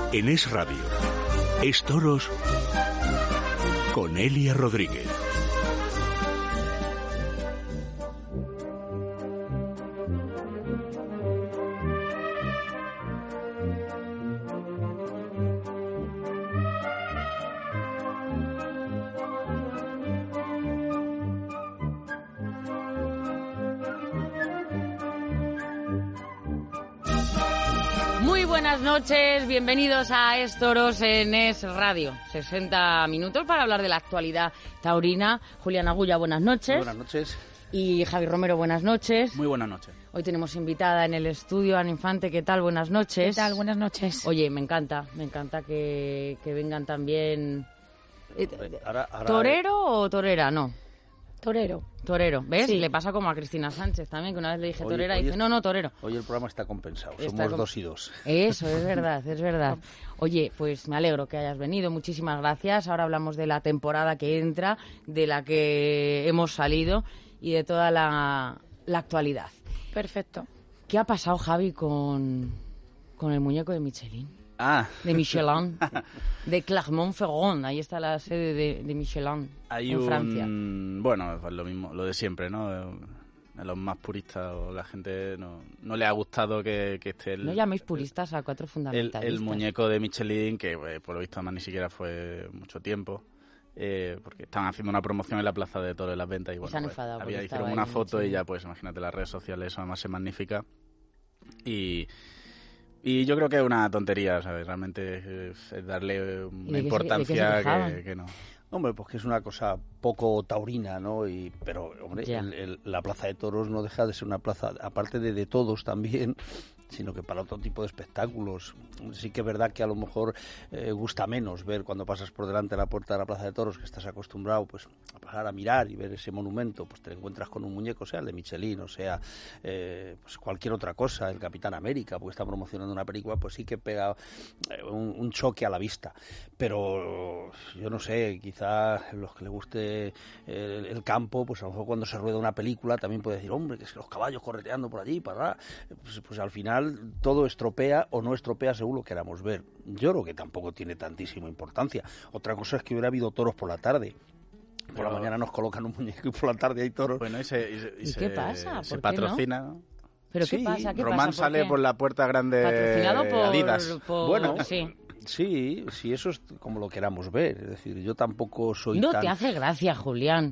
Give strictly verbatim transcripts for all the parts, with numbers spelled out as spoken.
En Es Radio, Es Toros con Elia Rodríguez. Buenas noches, bienvenidos a Es Toros en Es Radio. sesenta minutos para hablar de la actualidad taurina. Julián Agulla, buenas noches. Muy buenas noches. Y Javi Romero, buenas noches. Muy buenas noches. Hoy tenemos invitada en el estudio Ana Infante. ¿Qué tal? Buenas noches. ¿Qué tal? Buenas noches. Oye, me encanta, me encanta que, que vengan también... Ahora, ahora... ¿Torero o torera? No. Torero. Torero, ¿ves? Sí. Le pasa como a Cristina Sánchez también, que una vez le dije Hoy- torera hoy y dice, es- no, no, torero. Hoy el programa está compensado. Está Somos com- dos y dos. Eso, es verdad, es verdad. Oye, pues me alegro que hayas venido, muchísimas gracias. Ahora hablamos de la temporada que entra, de la que hemos salido y de toda la, la actualidad. Perfecto. ¿Qué ha pasado, Javi, con, con el muñeco de Michelin? Ah, De Michelin, de Clermont-Ferrand, ahí está la sede de, de Michelin, hay en un... Francia. Bueno, pues lo mismo, lo de siempre, ¿no? A los más puristas o la gente no, no le ha gustado que, que esté el... No llaméis puristas a cuatro el, fundamentalistas. el muñeco de Michelin, que eh, por lo visto además ni siquiera fue mucho tiempo, eh, porque estaban haciendo una promoción en la Plaza de Toros de las Ventas y bueno, se han pues, enfadado porque había, hicieron estaba una ahí foto y Michelin. ya pues imagínate las redes sociales, eso además se magnifica y... Y yo creo que es una tontería, ¿sabes? Realmente es, es darle ¿Y de una qué se- de qué se importancia quejaban? que, que no. Hombre, pues que es una cosa poco taurina, ¿no? Y, pero, hombre, Ya. el- el- la Plaza de Toros no deja de ser una plaza, aparte de de todos también, sino que para otro tipo de espectáculos. Sí que es verdad que a lo mejor eh, gusta menos ver cuando pasas por delante de la puerta de la Plaza de Toros, que estás acostumbrado pues a pasar a mirar y ver ese monumento, pues te encuentras con un muñeco, sea el de Michelin, o sea eh, pues cualquier otra cosa, el Capitán América, porque está promocionando una película, pues sí que pega eh, un, un choque a la vista. Pero yo no sé, quizá los que les guste el, el campo, pues a lo mejor cuando se rueda una película también puede decir, hombre, que es que los caballos correteando por allí, para allá. Pues, pues al final todo estropea o no estropea según lo queramos ver. Yo creo que tampoco tiene tantísima importancia. Otra cosa es que hubiera habido toros por la tarde. Por Pero- la mañana nos colocan un muñeco y por la tarde hay toros. Bueno, y se, y se- y ¿Y se- qué pasa? se ¿Por qué patrocina, ¿no? ¿Pero qué Sí, pasa? ¿Qué Román pasa? ¿Por sale qué? por la puerta grande Patrocinado por... Adidas. por- Bueno, sí. Sí, sí, eso es como lo queramos ver. Es decir, yo tampoco soy No tan... te hace gracia, Julián.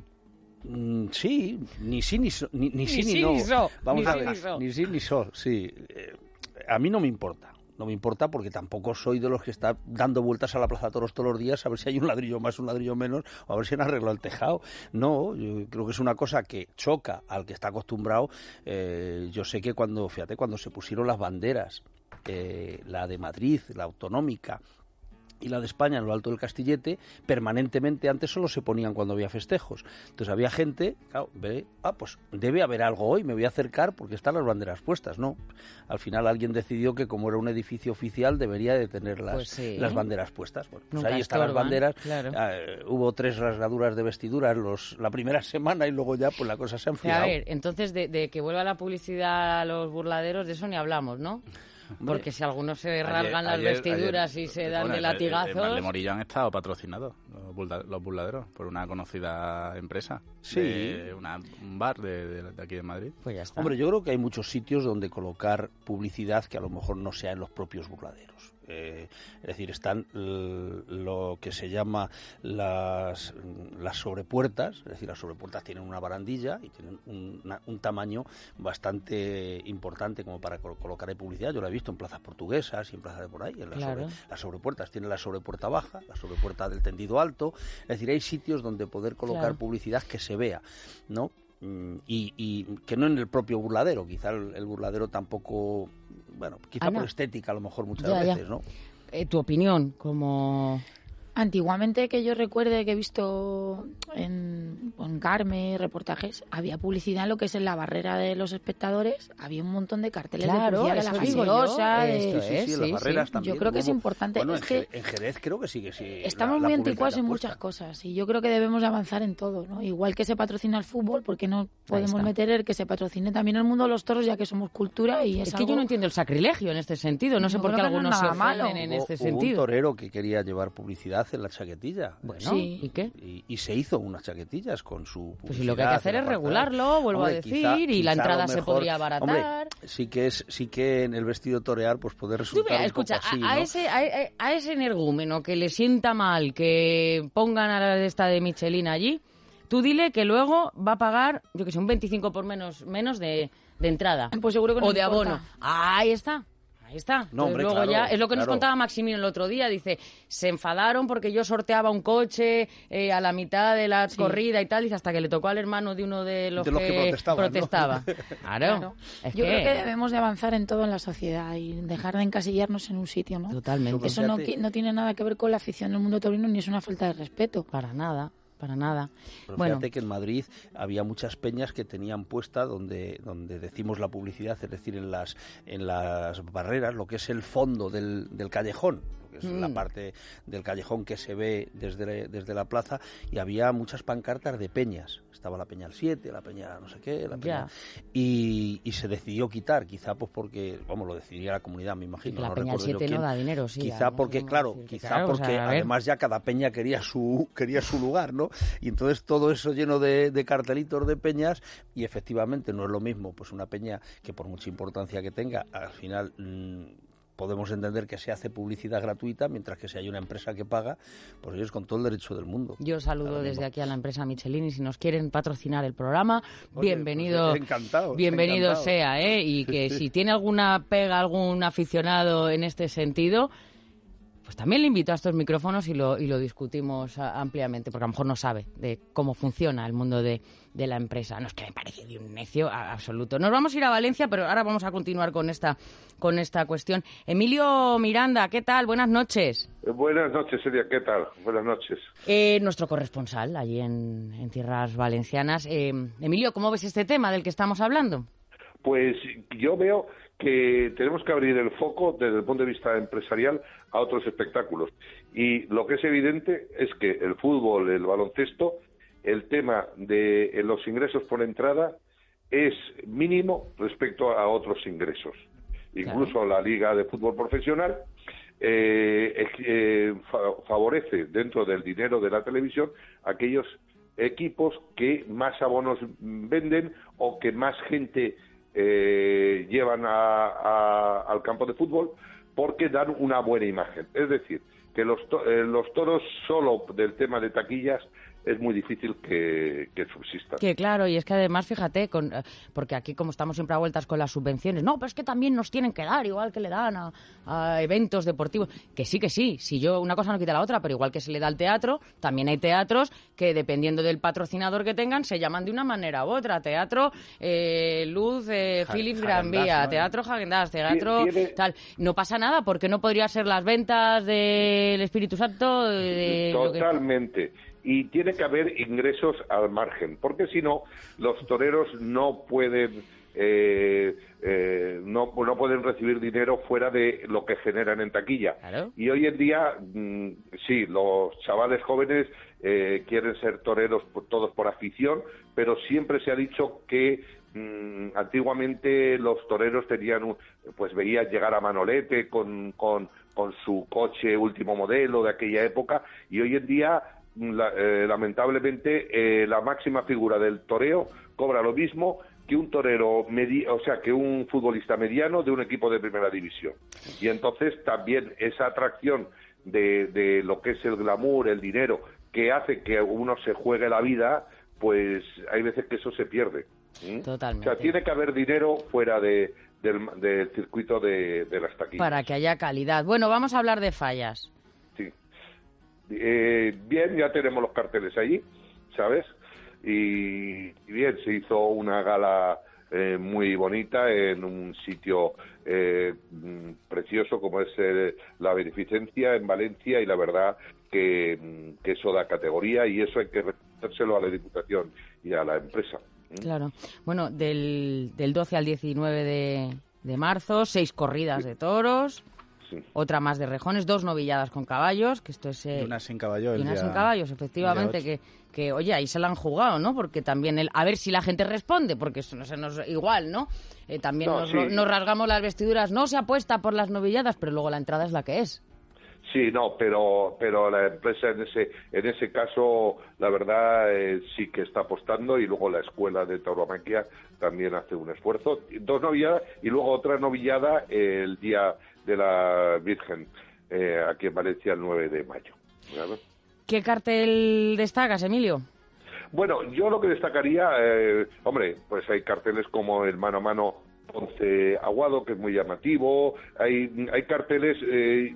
Mm, sí, ni sí ni, so, ni, ni sí ni, sí no. ni so, Vamos ni a sí ver, ni so. ni sí ni so, sí. Eh, a mí no me importa. No me importa porque tampoco soy de los que está dando vueltas a la Plaza de Toros todos los días a ver si hay un ladrillo más, un ladrillo menos, o a ver si han arreglado el tejado. No, yo creo que es una cosa que choca al que está acostumbrado. Eh, yo sé que cuando, fíjate, cuando se pusieron las banderas, eh, la de Madrid, la autonómica, y la de España en lo alto del Castillete, permanentemente antes solo se ponían cuando había festejos. Entonces había gente, claro, ve, ah, pues debe haber algo hoy, me voy a acercar porque están las banderas puestas. No, al final alguien decidió que como era un edificio oficial debería de tener las, Pues sí. las banderas puestas. Bueno, pues Nunca ahí están las estorban, banderas. claro. Eh, hubo tres rasgaduras de vestiduras los, la primera semana y luego ya pues la cosa se ha O sea, enfriado. a ver, entonces de, de que vuelva la publicidad a los burladeros, de eso ni hablamos, ¿no? Porque si algunos se rasgan las Ayer- vestiduras ayer- y se dan bueno, de en- en- latigazos... En Valdemorillo han estado patrocinados los, burla- los burladeros por una conocida empresa. Sí. De una- un bar de, de- de aquí de Madrid. Pues ya está. Hombre, yo creo que hay muchos sitios donde colocar publicidad que a lo mejor no sea en los propios burladeros. Eh, es decir, están l- lo que se llama las, las sobrepuertas, es decir, las sobrepuertas tienen una barandilla y tienen un, una- un tamaño bastante importante como para col- colocar ahí publicidad. Yo lo he visto en plazas portuguesas y en plazas de por ahí. En las, Claro. sobre- las sobrepuertas tienen la sobrepuerta baja, la sobrepuerta del tendido alto. Es decir, hay sitios donde poder colocar Claro. publicidad que se vea, ¿no? Mm, Y, y que no en el propio burladero, quizá el, el burladero tampoco, bueno, quizá Ana. por estética a lo mejor muchas Ya, ya. veces, ¿no? Eh, tu opinión como Antiguamente, que yo recuerde que he visto en, en Carme, reportajes, había publicidad en lo que es en la barrera de los espectadores, había un montón de carteles Claro, de publicidad de eso la digo gaseosa, yo, de... esto Sí, sí, es, sí, en sí, las barreras sí. también. Yo creo que es Hubo- importante. Bueno, Es en que Jerez, en Jerez creo que sí, que sí. estamos la- la muy publicidad anticuados en puesta. muchas cosas y yo creo que debemos de avanzar en todo, ¿no? Igual que se patrocina el fútbol, porque no podemos está. meter el que se patrocine también el mundo de los toros, ya que somos cultura y es, Es que yo algo- no entiendo el sacrilegio en este sentido. No sé Yo por qué creo que no es algunos se nada malo. ofenden en Hubo- este hubo un sentido. torero que quería llevar publicidad en la chaquetilla. Bueno, Sí. ¿y qué? Y, y se hizo unas chaquetillas con su publicidad. Pues si lo que hay que hacer en es la parte de regularlo, vuelvo Hombre, a decir, quizá- y la quizá a lo entrada se mejor- podría abaratar. Hombre, sí que es, sí que en el vestido torear pues puede Tú resultar mira, un escucha, poco así, a, a ¿no? ese, a, a ese energúmeno que le sienta mal que pongan a la esta de Michelin allí, tú dile que luego va a pagar, yo que sé, un veinticinco por menos, menos de, de entrada. Pues seguro que no o de importa. abono. Ahí está. Ahí está. Entonces, hombre, luego claro, ya es lo que nos claro. contaba Maximino el otro día. Dice, se enfadaron porque yo sorteaba un coche eh, a la mitad de la corrida y tal, dice, hasta que le tocó al hermano de uno de los, De los que protestaban, ¿no? protestaba. Claro. Claro. Es Yo que- creo que debemos de avanzar en todo en la sociedad y dejar de encasillarnos en un sitio, ¿no? Totalmente. Eso no, Fíjate. qui- no tiene nada que ver con la afición del mundo taurino ni es una falta de respeto. Para nada, para nada. Pero bueno, fíjate que en Madrid había muchas peñas que tenían puesta donde, donde decimos la publicidad, es decir, en las, en las barreras, lo que es el fondo del, del callejón, lo que es Mm. la parte del callejón que se ve desde, desde la plaza, y había muchas pancartas de peñas. Estaba la peña al siete, la peña no sé qué, la peña... Y, y se decidió quitar, quizá pues porque, vamos, lo decidiría la comunidad, me imagino. la no peña al recuerdo yo siete no quién. da dinero, sí. Quizá algo porque, podemos claro, decir que quizá claro, o porque sea, a ver. además ya cada peña quería su quería su lugar, ¿no? Y entonces todo eso lleno de, de cartelitos de peñas, y efectivamente no es lo mismo pues una peña que por mucha importancia que tenga, al final mmm, podemos entender que se hace publicidad gratuita, mientras que si hay una empresa que paga, pues ellos con todo el derecho del mundo. Yo saludo Ahora desde mismo. aquí a la empresa Michelin y si nos quieren patrocinar el programa, Oye, bienvenido, pues, encantado, bienvenido encantado. sea, ¿eh? Y que si tiene alguna pega, algún aficionado en este sentido, pues también le invito a estos micrófonos y lo, y lo discutimos a- ampliamente, porque a lo mejor no sabe de cómo funciona el mundo de, de la empresa. No es que me parece de un necio a- absoluto. Nos vamos a ir a Valencia, pero ahora vamos a continuar con esta, con esta cuestión. Emilio Miranda, ¿qué tal? Buenas noches. Eh, Buenas noches, Elia, ¿qué tal? Buenas noches. Eh, nuestro corresponsal allí en, en tierras valencianas. Eh, Emilio, ¿cómo ves este tema del que estamos hablando? Pues yo veo que tenemos que abrir el foco desde el punto de vista empresarial a otros espectáculos. Y lo que es evidente es que el fútbol, el baloncesto, el tema de eh, los ingresos por entrada es mínimo respecto a otros ingresos. Incluso Claro. la Liga de Fútbol Profesional eh, eh, fa- favorece dentro del dinero de la televisión aquellos equipos que más abonos venden o que más gente eh, llevan a- a- al campo de fútbol porque dan una buena imagen. Es decir, que los, to- eh, los toros solo del tema de taquillas es muy difícil que, que subsistan. Que claro, y es que además, fíjate, con, eh, porque aquí como estamos siempre a vueltas con las subvenciones, no, pero es que también nos tienen que dar, igual que le dan a, a eventos deportivos, que sí, que sí, si yo una cosa no quita la otra, pero igual que se le da al teatro, también hay teatros que dependiendo del patrocinador que tengan, se llaman de una manera u otra, teatro eh, Luz, eh, Ja- Philips Gran Häagen-Dazs, Vía, ¿no? teatro Häagen-Dazs, teatro Tiene- tal, no pasa nada, porque no podría ser las ventas del Espíritu Santo, de lo que- Totalmente. Y tiene que haber ingresos al margen, porque si no, los toreros no pueden eh, eh, no, no pueden recibir dinero fuera de lo que generan en taquilla. Claro. Y hoy en día, mm, sí, los chavales jóvenes eh, quieren ser toreros por- todos por afición, pero siempre se ha dicho que mm, antiguamente los toreros tenían, un, pues veías llegar a Manolete con, con, con su coche último modelo de aquella época, y hoy en día La, eh, lamentablemente eh, la máxima figura del toreo cobra lo mismo que un torero medi o sea que un futbolista mediano de un equipo de primera división, y entonces también esa atracción de, de lo que es el glamour, el dinero, que hace que uno se juegue la vida, pues hay veces que eso se pierde. ¿Mm? Totalmente. O sea, tiene que haber dinero fuera de, del, del circuito de, de las taquillas. para que haya calidad. Bueno, vamos a hablar de fallas. Sí. Eh, bien, ya tenemos los carteles allí, ¿sabes? Y, y bien, se hizo una gala eh, muy bonita en un sitio eh, mm, precioso. precioso como es eh, la beneficencia en Valencia, y la verdad que, que eso da categoría, y eso hay que reconocerlo a la Diputación y a la empresa. Claro. Bueno, del, del doce al diecinueve de, de marzo, seis corridas sí. de toros, sí. otra más de rejones, dos novilladas con caballos, que esto es... Eh, y una sin caballo. Y el una día, sin caballos, efectivamente, que, que, oye, ahí se la han jugado, ¿no? Porque también, el, a ver si la gente responde, porque eso no se nos... Igual, ¿no? Eh, también no, nos, sí. nos rasgamos las vestiduras, no se apuesta por las novilladas, pero luego la entrada es la que es. Sí, no, pero pero la empresa en ese en ese caso, la verdad, eh, sí que está apostando, y luego la escuela de tauromaquia también hace un esfuerzo. Dos novilladas y luego otra novillada el día de la Virgen, eh, aquí en Valencia, el nueve de mayo. ¿Verdad? ¿Qué cartel destacas, Emilio? Bueno, yo lo que destacaría, eh, hombre, pues hay carteles como el mano a mano Ponce Aguado, que es muy llamativo. Hay hay carteles... Eh,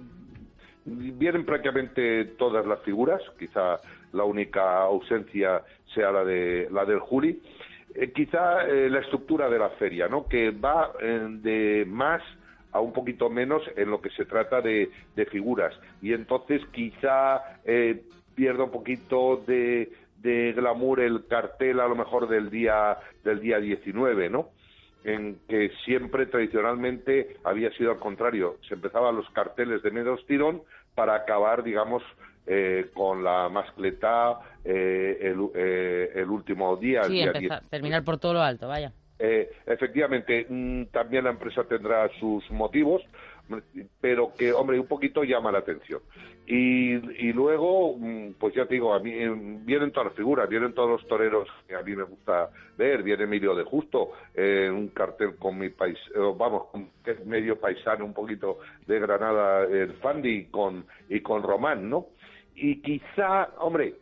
Vienen prácticamente todas las figuras, quizá la única ausencia sea la de la del Juli. Eh, quizá eh, la estructura de la feria, ¿no? Que va eh, de más a un poquito menos en lo que se trata de, de figuras, y entonces quizá eh, pierda un poquito de, de glamour el cartel, a lo mejor del día del día diecinueve, ¿no? En que siempre tradicionalmente había sido al contrario, se empezaban los carteles de medio tirón para acabar, digamos, eh, con la mascletá eh, el, eh, el último día. Sí, el día empezar, terminar por todo lo alto, vaya. Eh, efectivamente, mmm, también la empresa tendrá sus motivos, pero que, hombre, un poquito llama la atención. Y, y luego, pues ya te digo, a mí vienen todas las figuras, vienen todos los toreros que a mí me gusta ver. Viene Emilio de Justo, eh, un cartel con mi país, eh, vamos, que es medio paisano, un poquito de Granada, el Fandi, y con, y con Román, ¿no? Y quizá, hombre,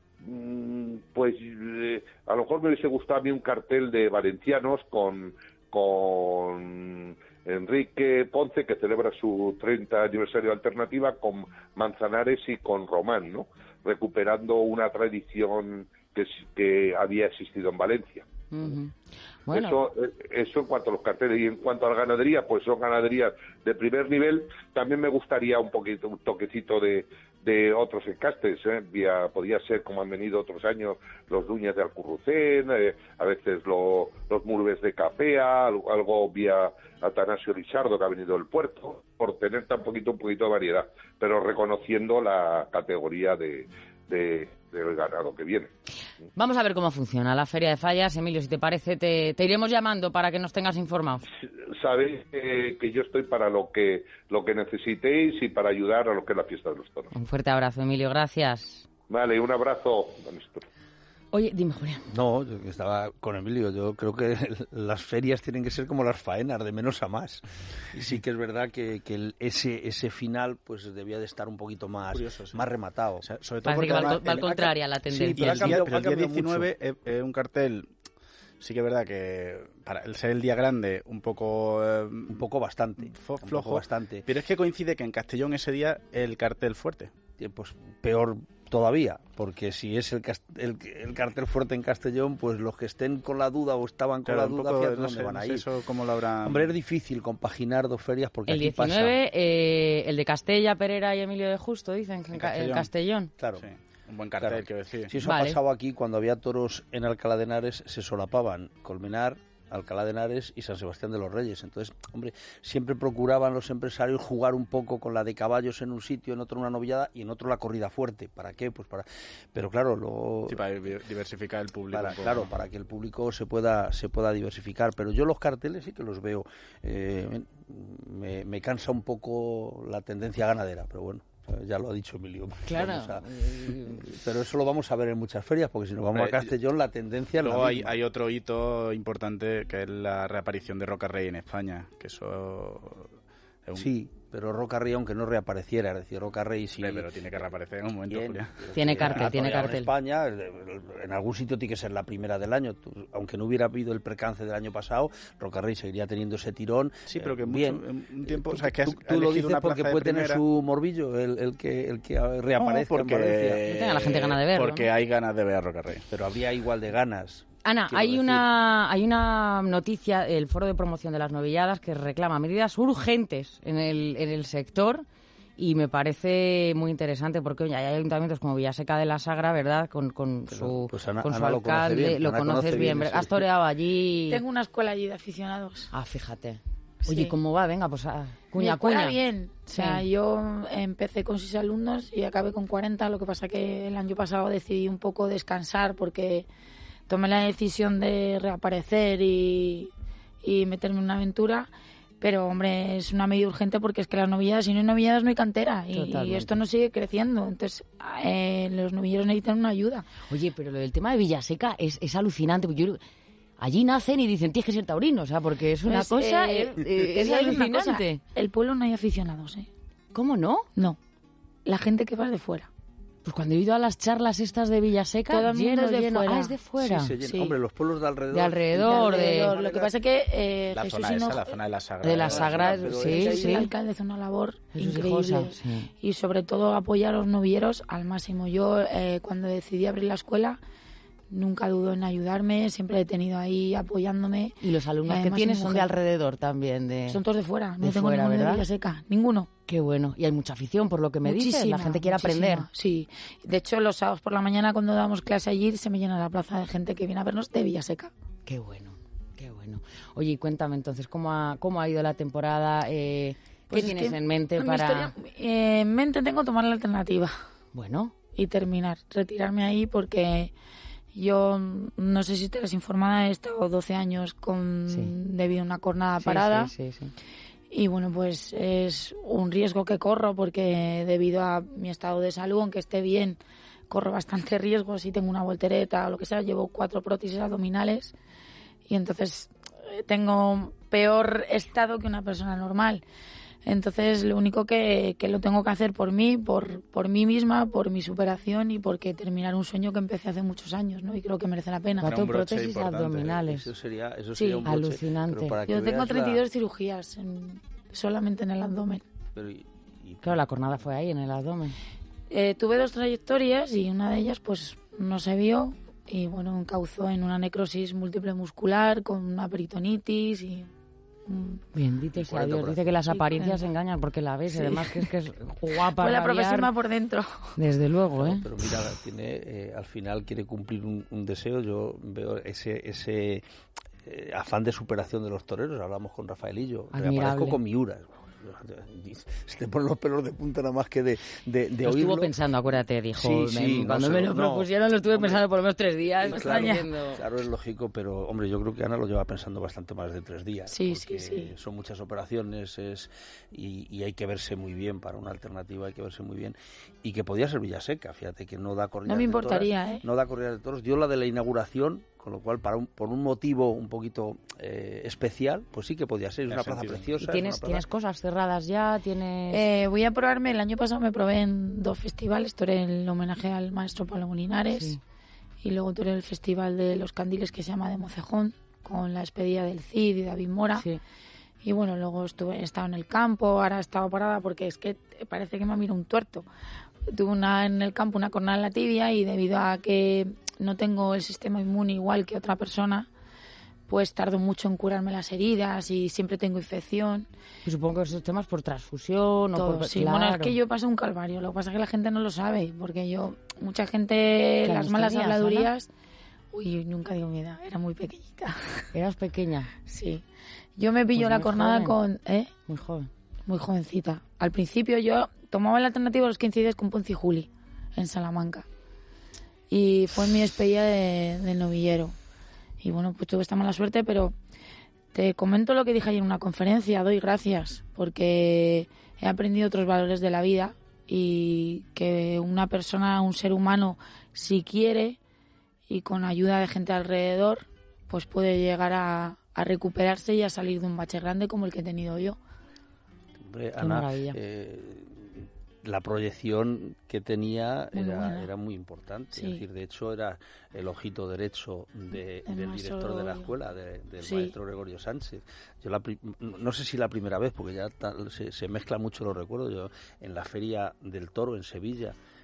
pues eh, a lo mejor me hubiese gustado a mí un cartel de valencianos con... con Enrique Ponce, que celebra su treinta aniversario de Alternativa, con Manzanares y con Román, ¿no? Recuperando una tradición que, que había existido en Valencia. Uh-huh. Bueno. Eso, eso en cuanto a los carteles. Y en cuanto a la ganadería, pues son ganaderías de primer nivel. También me gustaría un poquito, un toquecito de, de otros encastes, ¿eh? Vía, podía ser, como han venido otros años, los Duñas de Alcurrucén, eh, a veces lo, los Murbes de Capea, algo, algo vía Atanasio Lizardo, que ha venido del Puerto, por tener tan poquito, un poquito de variedad, pero reconociendo la categoría de, de del ganado que viene. Vamos a ver cómo funciona la Feria de Fallas. Emilio, si te parece, te, te iremos llamando para que nos tengas informados. Sabéis eh, que yo estoy para lo que lo que necesitéis y para ayudar a lo que es la fiesta de los toros. Un fuerte abrazo, Emilio, gracias. Vale, un abrazo, Néstor. Oye, dime, Julián. No, yo estaba con Emilio. Yo creo que las ferias tienen que ser como las faenas, de menos a más. Y sí que es verdad que, que el, ese ese final pues debía de estar un poquito más, Curioso, sí. más rematado. O sea, sobre todo Parece porque que va, además, al, va al contrario a la tendencia. Sí, pero el día, pero el día diecinueve mucho. es, es un cartel... Sí que es verdad que para el ser el día grande un poco eh, un poco bastante fo- un flojo, poco bastante. Pero es que coincide que en Castellón ese día el cartel fuerte. Pues peor todavía, porque si es el, el, el cartel fuerte en Castellón, pues los que estén con la duda o estaban con Claro, la un duda, poco, fíjate no dónde sé, van no a sé ir. eso cómo lo habrán... Hombre, es difícil compaginar dos ferias porque el aquí diecinueve, pasa... eh, el de Castella, Pereira y Emilio de Justo, dicen, en, En Ca- en Castellón. Castellón. Claro. Sí, un buen cartel, Claro. quiero decir. Si eso Vale. ha pasado aquí, cuando había toros en Alcalá de Henares, se solapaban Colmenar, Alcalá de Henares y San Sebastián de los Reyes. Entonces, hombre, siempre procuraban los empresarios jugar un poco con la de caballos en un sitio, en otro una novillada y en otro la corrida fuerte. ¿Para qué? Pues para... Pero claro, lo... Sí, para diversificar el público. Para, un poco. claro, para que el público se pueda se pueda diversificar. Pero yo los carteles sí que los veo. Eh, me, me cansa un poco la tendencia ganadera, pero bueno. Ya lo ha dicho Emilio. Claro. Vamos a- pero eso lo vamos a ver en muchas ferias, porque si nos vamos Hombre, a Castellón, la tendencia es la Luego hay, misma. hay otro hito importante que es la reaparición de Roca Rey en España, que eso es un... Sí, pero Roca Rey, aunque no reapareciera, es decir, Roca Rey sí... Hombre, pero tiene que reaparecer en un momento, Bien, Julián. pero Tiene sí, cartel, ha tiene toreado cartel. En España, en algún sitio tiene que ser la primera del año. Tú- aunque no hubiera habido el percance del año pasado, Roca Rey seguiría teniendo ese tirón. Sí, pero que eh, mucho- bien. en un tiempo... Tú, o sea, que has- tú- ha tú lo elegido dices una porque plaza de puede tener primera. su morbillo, el, el que el que reaparezca No, porque... en Valencia. Que tenga la gente ganas de verlo, Porque ¿no? hay ganas de ver a Roca Rey. Pero habría igual de ganas. Ana, hay decir. una, hay una noticia, el Foro de Promoción de las Novilladas, que reclama medidas urgentes en el, en el sector. Y me parece muy interesante porque oye, hay ayuntamientos como Villaseca de la Sagra, ¿verdad? Con, con Pero, su, pues Ana, con su Ana lo conoce alcalde, bien, lo Ana conoces conoce bien. bien ese- Has toreado allí. Tengo una escuela allí de aficionados. Ah, fíjate. Sí. Oye, ¿cómo va? Venga, pues a... Mi cuña, escuela cuña. bien. O sea, Sí. yo empecé con seis alumnos y acabé con cuarenta. Lo que pasa que el año pasado decidí un poco descansar porque tomé la decisión de reaparecer y, y meterme en una aventura. Pero, hombre, es una medida urgente porque es que las novilladas, si no hay novilladas no hay cantera. Y, y Totalmente. esto no sigue creciendo. Entonces, eh, los novilleros necesitan una ayuda. Oye, pero lo del tema de Villaseca es, es alucinante. Porque yo, allí nacen y dicen, tienes que ser taurino, o sea, porque es una Pues, cosa... eh, eh, te es voy a decir una cosa, alucinante. el pueblo no hay aficionados, ¿eh? ¿Cómo no? No. La gente que va es de fuera. Pues cuando he ido a las charlas estas de Villaseca, Todo el mundo lleno, es de lleno. fuera. Ah, es de fuera. Sí, se llena. Sí. Hombre, los pueblos de alrededor. De alrededor, De de- alrededor. Lo que pasa es que eh, La Jesús zona esa, Hinojo- la zona de la Sagra. De la Sagra, pero sí, es- el sí. alcalde hace una labor Jesús increíble Hijosa, sí. y sobre todo apoyar a los novilleros al máximo. Yo eh, cuando decidí abrir la escuela nunca dudo en ayudarme, siempre he tenido ahí apoyándome. Y los alumnos que Además, tienes mi son de mujer. alrededor también. De... Son todos de fuera, no de tengo fuera, ninguno ¿verdad? de Villaseca, ninguno. Qué bueno. Y hay mucha afición, por lo que me dices. La Muchísima, gente quiere muchísima, aprender. Sí, de hecho los sábados por la mañana cuando damos clase allí se me llena la plaza de gente que viene a vernos de Villaseca. Qué bueno, qué bueno. Oye, y cuéntame entonces, ¿cómo ha, cómo ha ido la temporada? Eh, Pues ¿Qué es tienes que en mente mi para...? historia- eh, en mente tengo tomar la alternativa Bueno, y terminar, retirarme ahí porque yo no sé si estarás informada, he estado doce años con Sí. debido a una jornada sí, parada sí, sí, sí. y bueno, pues es un riesgo que corro porque debido a mi estado de salud, aunque esté bien, corro bastante riesgo si tengo una voltereta o lo que sea, llevo cuatro prótesis abdominales y entonces eh, tengo peor estado que una persona normal. Entonces, lo único que, que lo tengo que hacer por mí, por, por mí misma, por mi superación y porque terminar un sueño que empecé hace muchos años, ¿no? Y creo que merece la pena. Cuatro un broche prótesis importante. abdominales. Eso sería, eso Sí, sería un broche, alucinante. pero para que Yo tengo veas treinta y dos la- cirugías en- solamente en el abdomen. pero y- y- Claro, la cornada fue ahí, en el abdomen. Eh, tuve dos trayectorias y una de ellas pues no se vio y bueno, encauzó en una necrosis múltiple muscular con una peritonitis y... mm, Bendito sea cuarenta Dios. Dice que las Sí, apariencias cuarenta. engañan porque la ves. Sí. Además que es que es guapa. Fue la rabiar. profesión más por dentro. Desde luego, ¿eh? Pero mira, tiene, eh, al final quiere cumplir un, un deseo. Yo veo ese ese eh, afán de superación de los toreros. Hablamos con Rafaelillo. Admirable. Reaparezco con Miura. Se te ponen los pelos de punta nada más que de, de, de Lo oírlo. estuvo pensando, acuérdate, dijo. Sí, me- sí, no cuando se me lo- lo no. propusieron, lo estuve Hombre, pensando por lo menos tres días. Sí, Estaba claro, diciendo- claro, es lógico, pero hombre, yo creo que Ana lo lleva pensando bastante más de tres días. Sí, sí, porque sí. son muchas operaciones es, y, y hay que verse muy bien para una alternativa, hay que verse muy bien. Y que podía ser Villaseca, fíjate, que no da corridas No me de importaría, toras, ¿eh? No da corridas de toros. Dio la de la inauguración, con lo cual, para un, por un motivo un poquito eh, especial, pues sí que podía ser. Es Me una ha plaza sentido. preciosa. ¿Y es tienes, una plaza- tienes cosas cerradas ya? ¿Tienes...? Eh, voy a probarme, el año pasado me probé en dos festivales, toré el homenaje al maestro Pablo Molinares Sí. y luego toré el festival de los candiles que se llama de Mocejón con la despedida del Cid y David Mora Sí. y bueno, luego estuve, he estado en el campo, ahora he estado parada porque es que parece que me mira un tuerto. Tuve una en el campo una cornada en la tibia y debido a que no tengo el sistema inmune igual que otra persona, pues tardo mucho en curarme las heridas y siempre tengo infección. Y supongo que esos temas por transfusión o Todo, por... sí. Claro. Bueno, es que yo pasé un calvario. Lo que pasa es que la gente no lo sabe, porque yo, mucha gente, ¿Qué las años malas tenías, habladurías... Uy, nunca digo mi edad, era muy pequeñita. Eras pequeña, Sí. Yo me pillo Pues la muy cornada joven. con... ¿eh? muy joven. Muy jovencita. Al principio yo tomaba la alternativa a los quince días con Ponce y Juli, en Salamanca. Y fue mi despedida de, del novillero. Y bueno, pues tuve esta mala suerte, pero te comento lo que dije ayer en una conferencia. Doy gracias, porque he aprendido otros valores de la vida y que una persona, un ser humano, si quiere y con ayuda de gente alrededor, pues puede llegar a, a recuperarse y a salir de un bache grande como el que he tenido yo. Hombre, Qué Ana, maravilla. eh, la proyección que tenía Muy era, buena. era muy importante. Sí. Es decir, de hecho, era el ojito derecho de- El del maestro director de la Gregorio. escuela, de- del Sí. maestro Gregorio Sánchez. Yo la pri- no sé si la primera vez, porque ya tal- se, se mezclan mucho los recuerdos. Yo en la Feria del Toro en Sevilla,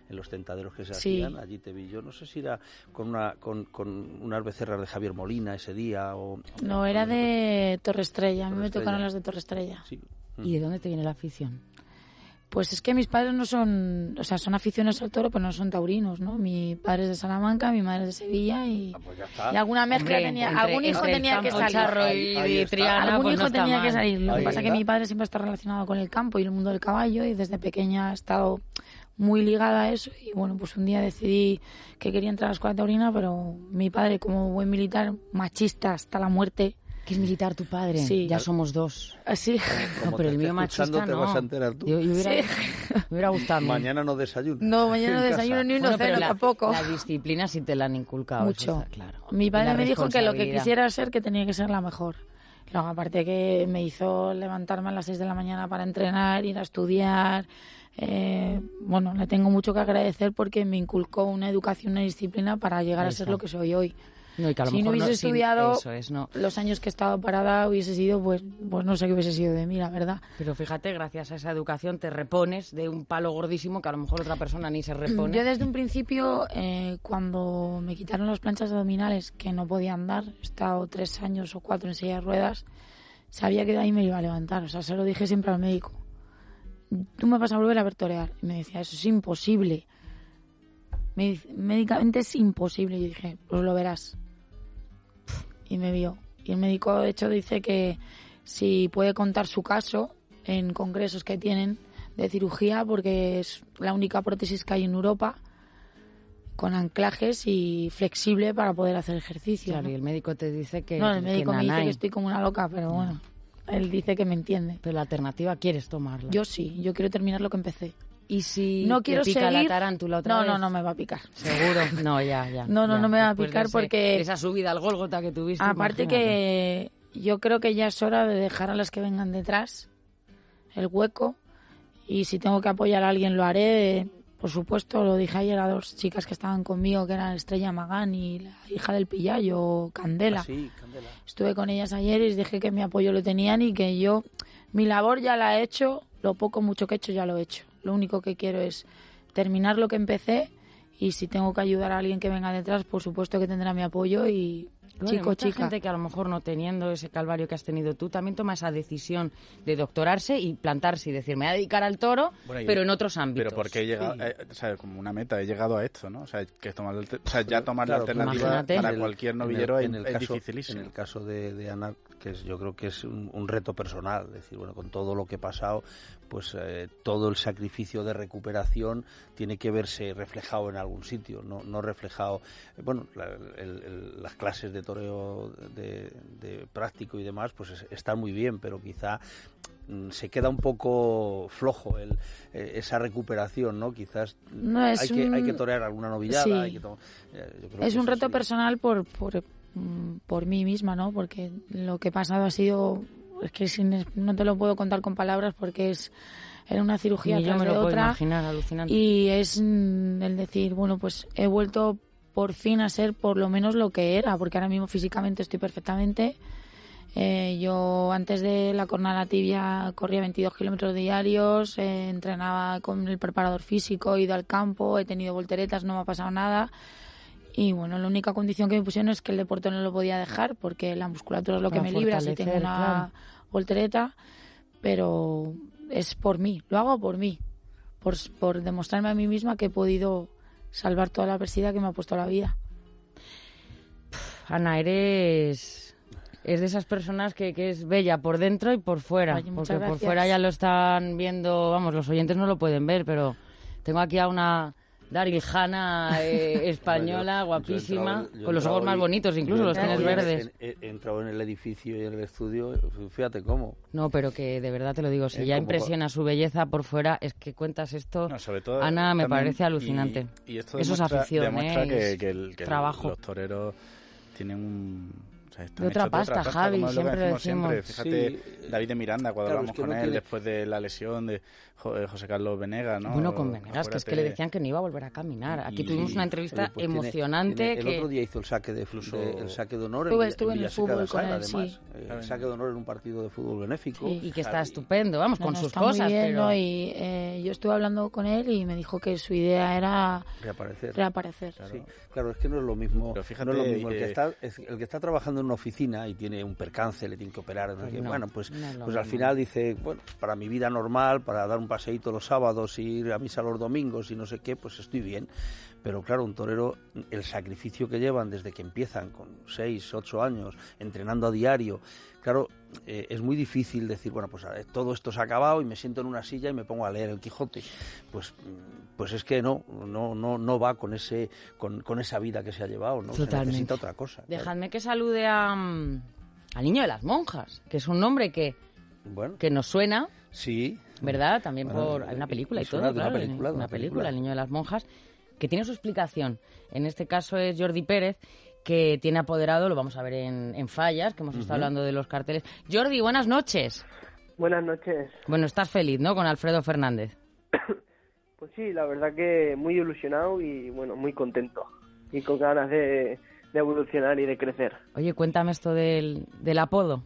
en los tentaderos que se Sí. hacían, allí te vi yo, no sé si era con una con, con unas becerras de Javier Molina ese día o... No, era de Torre Estrella, a mí Torre me tocaron Estrella. las de Torre Estrella. Sí. ¿Y de dónde te viene la afición? Pues es que mis padres no son, o sea, son aficionados al toro, pero no son taurinos, ¿no? Mi padre es de Salamanca, mi madre es de Sevilla y, Ah, pues ya está. y alguna mezcla Hombre, tenía, entre- algún hijo entre el tenía que campo salir. charro Ahí- y ahí de está. Triana, Algún pues hijo no está tenía que mal. salir. Lo Ahí que pasa es que está. mi padre siempre está relacionado con el campo y el mundo del caballo y desde pequeña ha estado muy ligada a eso y bueno, pues un día decidí que quería entrar a la escuela taurina, pero mi padre, como buen militar, machista hasta la muerte, ¿Que es militar tu padre? Sí. Ya somos dos. así... Como No, pero te el esté mío machista escuchando, te no. vas a enterar tú. Yo, yo hubiera, Sí. me hubiera gustado a mí. Mañana no desayuno. No, mañana no En desayuno casa. ni uno Bueno, pero ceno la, tampoco. la disciplina sí te la han inculcado. eso Mucho. está claro. Mi Y padre la me dijo que lo que responsabilidad. quisiera ser, que tenía que ser la mejor. Luego, aparte que me hizo levantarme a las seis de la mañana para entrenar, ir a estudiar. Eh, bueno, le tengo mucho que agradecer porque me inculcó una educación, una disciplina para llegar Ahí a ser está. lo que soy hoy. No, y que a lo Si no mejor hubiese sin- estudiado- Eso es, no. Los años que he estado parada hubiese sido, pues, pues no sé qué hubiese sido de mí, la verdad. Pero fíjate, gracias a esa educación te repones de un palo gordísimo que a lo mejor otra persona ni se repone. Yo desde un principio, eh, cuando me quitaron las planchas abdominales, que no podía andar, he estado tres años o cuatro en silla de ruedas, sabía que de ahí me iba a levantar. O sea, se lo dije siempre al médico. Tú me vas a volver a ver torear. Y me decía, eso es imposible. Me dice, médicamente es imposible. Y yo dije, pues lo verás. Y me vio. Y el médico, de hecho, dice que si puede contar su caso en congresos que tienen de cirugía, porque es la única prótesis que hay en Europa con anclajes y flexible para poder hacer ejercicio. Claro, ¿no? y el médico te dice que No, el médico que me dice nanay. que estoy como una loca, pero bueno, él dice que me entiende. Pero la alternativa quieres tomarla. Yo sí, yo quiero terminar lo que empecé. Y si No te quiero pica seguir... la tarántula otra no, vez. no, no me va a picar. Seguro. No, ya, ya. No, no, ya. no me va a Después de picar ese- porque- de esa subida al Gólgota que tuviste. Aparte imagínate. que yo creo que ya es hora de dejar a las que vengan detrás el hueco y si tengo que apoyar a alguien lo haré. Por supuesto, lo dije ayer a dos chicas que estaban conmigo, que eran Estrella Magán y la hija del Pillayo, Candela. Ah, sí, Candela. Estuve con ellas ayer y les dije que mi apoyo lo tenían y que yo, mi labor ya la he hecho, lo poco mucho que he hecho ya lo he hecho. Lo único que quiero es terminar lo que empecé y si tengo que ayudar a alguien que venga detrás, por supuesto que tendrá mi apoyo y Bueno, hay chico, mucha chica. gente que a lo mejor no teniendo ese calvario que has tenido tú, también toma esa decisión de doctorarse y plantarse y decir, me voy a dedicar al toro, Bueno, y- pero en otros ámbitos. Pero porque he llegado, eh, o sea, como una meta, he llegado a esto, ¿no? O sea, que es tomar, el te- o sea ya tomar Claro, la alternativa imagínate. para En el- cualquier en el- novillero en es, el es caso, dificilísimo. En el caso de, de Ana, que es, yo creo que es un, un reto personal, es decir, bueno, con todo lo que he pasado, pues eh, todo el sacrificio de recuperación tiene que verse reflejado en algún sitio, no, no reflejado, eh, bueno, la- el- el- las clases de toreo de, de práctico y demás, pues es- están muy bien, pero quizá mm, se queda un poco flojo el, eh, esa recuperación, ¿no? Quizás No, es hay, que, un- hay que torear alguna novillada, Sí. hay que to- eh, yo creo Es que un eso reto sí. personal por, por, mm, por mí misma, ¿no? Porque lo que he pasado ha sido... Es que sin- no te lo puedo contar con palabras porque es era una cirugía Ni yo tras me de lo puedo otra. imaginar, alucinante. Y es mm, el decir, bueno, pues he vuelto por fin a ser por lo menos lo que era, porque ahora mismo físicamente estoy perfectamente. Eh, yo antes de la cornada tibia corría veintidós kilómetros diarios, eh, entrenaba con el preparador físico, he ido al campo, he tenido volteretas, no me ha pasado nada. Y bueno, la única condición que me pusieron es que el deporte no lo podía dejar, porque la musculatura es lo que Para me libra si tengo fortalecer, una claro. voltereta, pero es por mí, lo hago por mí, por, por demostrarme a mí misma que he podido salvar toda la adversidad que me ha puesto la vida. Ana, eres... Es de esas personas que, que es bella por dentro y por fuera. Oye, muchas porque por gracias. fuera ya lo están viendo, vamos, los oyentes no lo pueden ver, pero tengo aquí a una Darijana eh, española, Bueno, yo- yo he guapísima, entrado- yo he con los entrado ojos más hoy- bonitos, incluso yo he los entrado tienes hoy en- verdes. en- He, he entrado en el edificio y en el estudio, fíjate cómo. No, pero que de verdad te lo digo, si Es ya como- impresiona su belleza por fuera, es que cuentas esto, No, sobre todo, Ana, me también- parece alucinante. Y, y esto Eso es demuestra, afición, demuestra ¿eh? que, Es que el- que el- trabajo. los toreros tienen un... O sea, de otra pasta, de otra pasta, Javi, como siempre lo decimos. Siempre. Fíjate, sí. David de Miranda, cuando Claro, hablamos es que con no él tiene... después de la lesión de José Carlos Venegas, ¿no? Bueno, con Venegas, Acuérdate... que es que le decían que no iba a volver a caminar. Aquí y, tuvimos una entrevista oye, pues emocionante. Tiene, tiene, que... El otro día hizo el saque de, Incluso... de el saque de honor estuve, en, estuve en, en el Villaseca fútbol de Sal, con él, además. sí. Eh, el saque de honor en un partido de fútbol benéfico. Sí, y que o sea, está estupendo, vamos, no, con no, sus está cosas. Muy bien, pero... ¿no? Y eh, yo estuve hablando con él y me dijo que su idea era reaparecer. reaparecer. Claro. Sí, claro, es que no es lo mismo. Pero fíjate, no es lo mismo. El, eh... que está, el que está trabajando en una oficina y tiene un percance, le tiene que operar. Pues que, no, bueno, pues, no pues al final dice, bueno, para mi vida normal, para dar un paseíto los sábados, ir a misa los domingos y no sé qué, pues estoy bien. Pero claro, un torero, el sacrificio que llevan desde que empiezan con seis, ocho años, entrenando a diario, claro, eh, es muy difícil decir, bueno, pues todo esto se ha acabado y me siento en una silla y me pongo a leer el Quijote. Pues, pues es que no, no, no, no va con ese, con, con esa vida que se ha llevado, ¿no? Totalmente. Se necesita otra cosa. Dejadme claro. que salude a, al niño de las monjas, que es un nombre que, bueno, que nos suena. Sí. ¿Verdad? También bueno, por... Hay una película y todo, claro. una película, una una película, película, El niño de las monjas, que tiene su explicación. En este caso es Jordi Pérez, que tiene apoderado, lo vamos a ver en, en Fallas, que hemos estado uh-huh. hablando de los carteles. Jordi, buenas noches. Buenas noches. Bueno, estás feliz, ¿no?, con Alfredo Fernández. Pues sí, la verdad que muy ilusionado y, bueno, muy contento. Y con ganas de, de evolucionar y de crecer. Oye, cuéntame esto del, del apodo.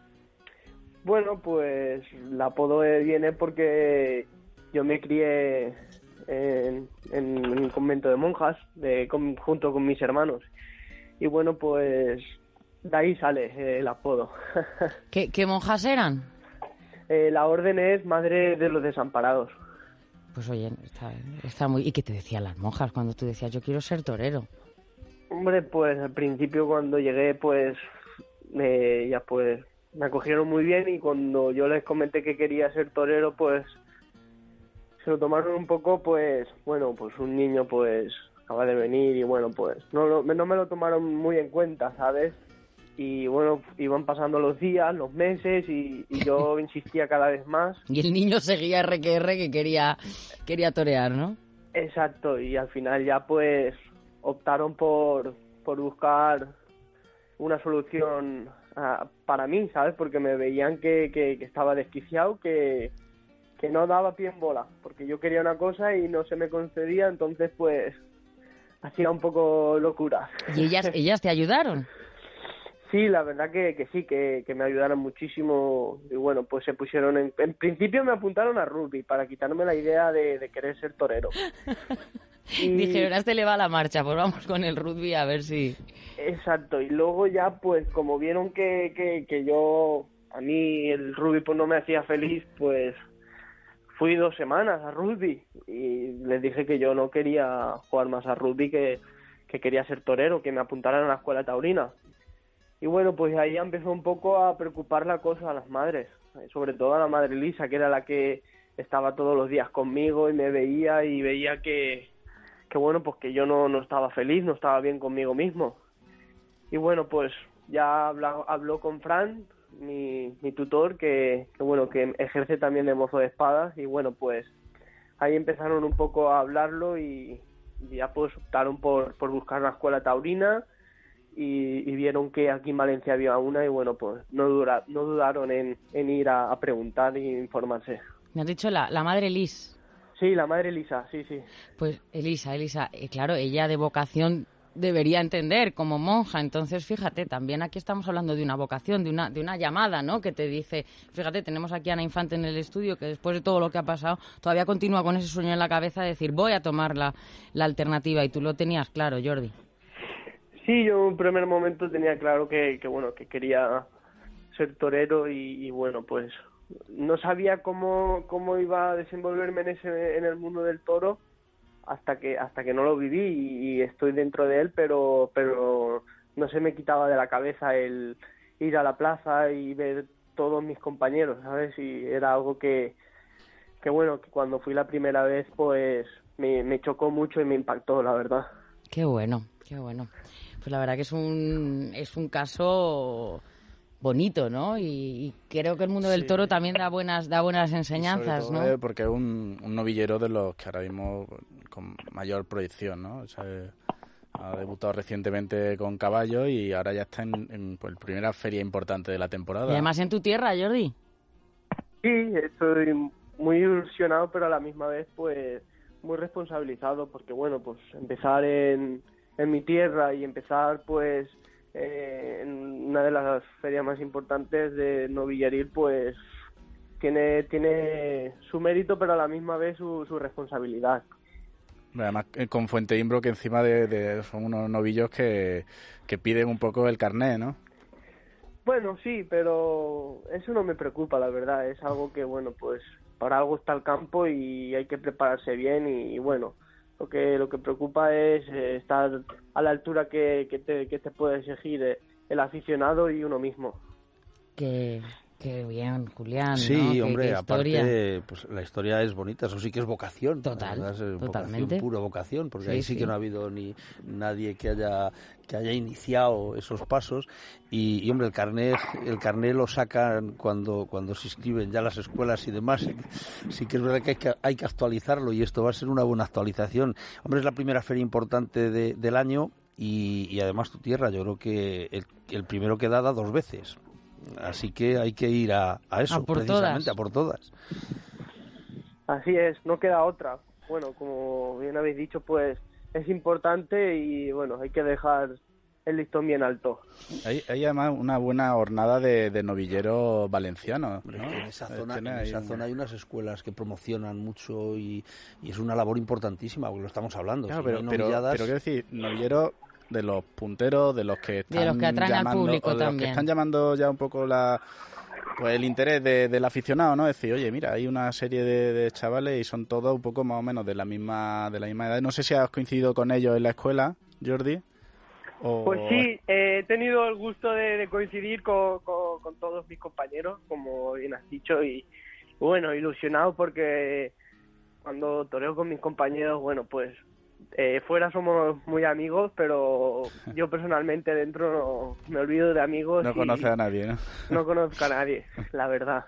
Bueno, pues el apodo viene porque yo me crié en, en un convento de monjas de, con, junto con mis hermanos. Y bueno, pues de ahí sale el apodo. ¿Qué, qué monjas eran? Eh, la orden es Madre de los Desamparados. Pues oye, está, está muy... ¿Y qué te decían las monjas cuando tú decías, yo quiero ser torero? Hombre, pues al principio cuando llegué, pues eh, ya pues me acogieron muy bien, y cuando yo les comenté que quería ser torero, pues se lo tomaron un poco, pues bueno, pues un niño pues acaba de venir y bueno, pues no, lo, no me lo tomaron muy en cuenta, ¿sabes? Y bueno, iban pasando los días, los meses, y, y yo insistía cada vez más. Y el niño seguía R que R que quería, quería torear, ¿no? Exacto, y al final ya pues optaron por, por buscar una solución uh, para mí, ¿sabes? Porque me veían que, que, que estaba desquiciado, que, que no daba pie en bola, porque yo quería una cosa y no se me concedía, entonces pues hacía un poco locura. ¿Y ellas, ellas te ayudaron? Sí, la verdad que, que sí, que, que me ayudaron muchísimo. Y bueno, pues se pusieron en... En principio me apuntaron a rugby para quitarme la idea de, de querer ser torero. Y... Dijeron, a este le va la marcha, pues vamos con el rugby a ver si... Exacto, y luego ya pues como vieron que, que, que yo... A mí el rugby pues no me hacía feliz, pues fui dos semanas a rugby y les dije que yo no quería jugar más a rugby, que, que quería ser torero, que me apuntaran a la escuela taurina. Y bueno, pues ahí empezó un poco a preocupar la cosa a las madres, sobre todo a la madre Lisa, que era la que estaba todos los días conmigo y me veía y veía que, que bueno, pues que yo no, no estaba feliz, no estaba bien conmigo mismo. Y bueno, pues ya habló, habló con Fran, mi, mi tutor, que, que bueno, que ejerce también de mozo de espadas, y bueno, pues ahí empezaron un poco a hablarlo y, y ya pues optaron por, por buscar una escuela taurina. Y, y vieron que aquí en Valencia había una y bueno, pues no, dura, no dudaron en, en ir a, a preguntar e informarse. Me has dicho la, la madre Lis. Sí, la madre Elisa, sí, sí. Pues Elisa, Elisa, eh, claro, ella de vocación debería entender como monja, entonces fíjate, también aquí estamos hablando de una vocación, de una, de una llamada, ¿no? Que te dice, fíjate, tenemos aquí a Ana Infante en el estudio, que después de todo lo que ha pasado, todavía continúa con ese sueño en la cabeza de decir, voy a tomar la, la alternativa, y tú lo tenías claro, Jordi. Sí, yo en un primer momento tenía claro que, que bueno, que quería ser torero y, y bueno, pues no sabía cómo, cómo iba a desenvolverme en ese en el mundo del toro hasta que hasta que no lo viví y, y estoy dentro de él, pero pero no se me quitaba de la cabeza el ir a la plaza y ver todos mis compañeros, ¿sabes? Y era algo que que bueno, que cuando fui la primera vez pues me, me chocó mucho y me impactó, la verdad. Qué bueno, qué bueno. Pues la verdad que es un es un caso bonito, ¿no? Y, y creo que el mundo del sí. toro también da buenas da buenas enseñanzas, sobre todo, ¿no? Eh, porque es un, un novillero de los que ahora mismo con mayor proyección, ¿no? O sea, ha debutado recientemente con caballo y ahora ya está en, en pues, primera feria importante de la temporada. Y además en tu tierra, Jordi. Sí, estoy muy ilusionado, pero a la misma vez pues muy responsabilizado, porque bueno, pues empezar en, en mi tierra y empezar pues eh, en una de las ferias más importantes de Novilleril, pues tiene tiene su mérito, pero a la misma vez su, su responsabilidad. Además, con Fuente Imbro, que encima de, de son unos novillos que, que piden un poco el carné, ¿no? Bueno, sí, pero eso no me preocupa, la verdad. Es algo que, bueno, pues para algo está el campo y hay que prepararse bien y, y bueno, lo que lo que preocupa es eh, estar a la altura que, que, te, que te puede exigir el aficionado y uno mismo. Que... Qué bien, Julián. Sí, ¿no? hombre, qué, qué aparte, pues la historia es bonita, eso sí que es vocación. Total, verdad, es totalmente. Vocación, pura vocación, porque sí, ahí sí, sí que no ha habido ni nadie que haya que haya iniciado esos pasos y, y hombre, el carné el carné lo sacan cuando cuando se inscriben ya las escuelas y demás. Sí que es verdad que hay que, hay que actualizarlo y esto va a ser una buena actualización. Hombre, es la primera feria importante de, del año y, y además tu tierra, yo creo que el, el primero que da da dos veces. Así que hay que ir a, a eso, a por precisamente, todas. a por todas. Así es, no queda otra. Bueno, como bien habéis dicho, pues es importante y bueno, hay que dejar el listón bien alto. Hay, hay además una buena hornada de, de novilleros valencianos, ¿no? En esa zona, en hay esa un... zona hay unas escuelas que promocionan mucho y, y es una labor importantísima, porque lo estamos hablando. Claro, si pero, no pero, novilladas... pero quiero decir, novilleros de los punteros, de los que están de los que atraen llamando, al público o de también. los que están llamando ya un poco la pues el interés de, del aficionado, ¿no? Es decir, oye, mira, hay una serie de, de chavales y son todos un poco más o menos de la misma de la misma edad. No sé si has coincidido con ellos en la escuela, Jordi. O... Pues sí, eh, he tenido el gusto de, de coincidir con, con, con todos mis compañeros, como bien has dicho, y bueno, ilusionado porque cuando toreo con mis compañeros, bueno, pues eh, fuera somos muy amigos, pero yo personalmente dentro no me olvido de amigos. No conoces a nadie, ¿no? No conozco a nadie, la verdad.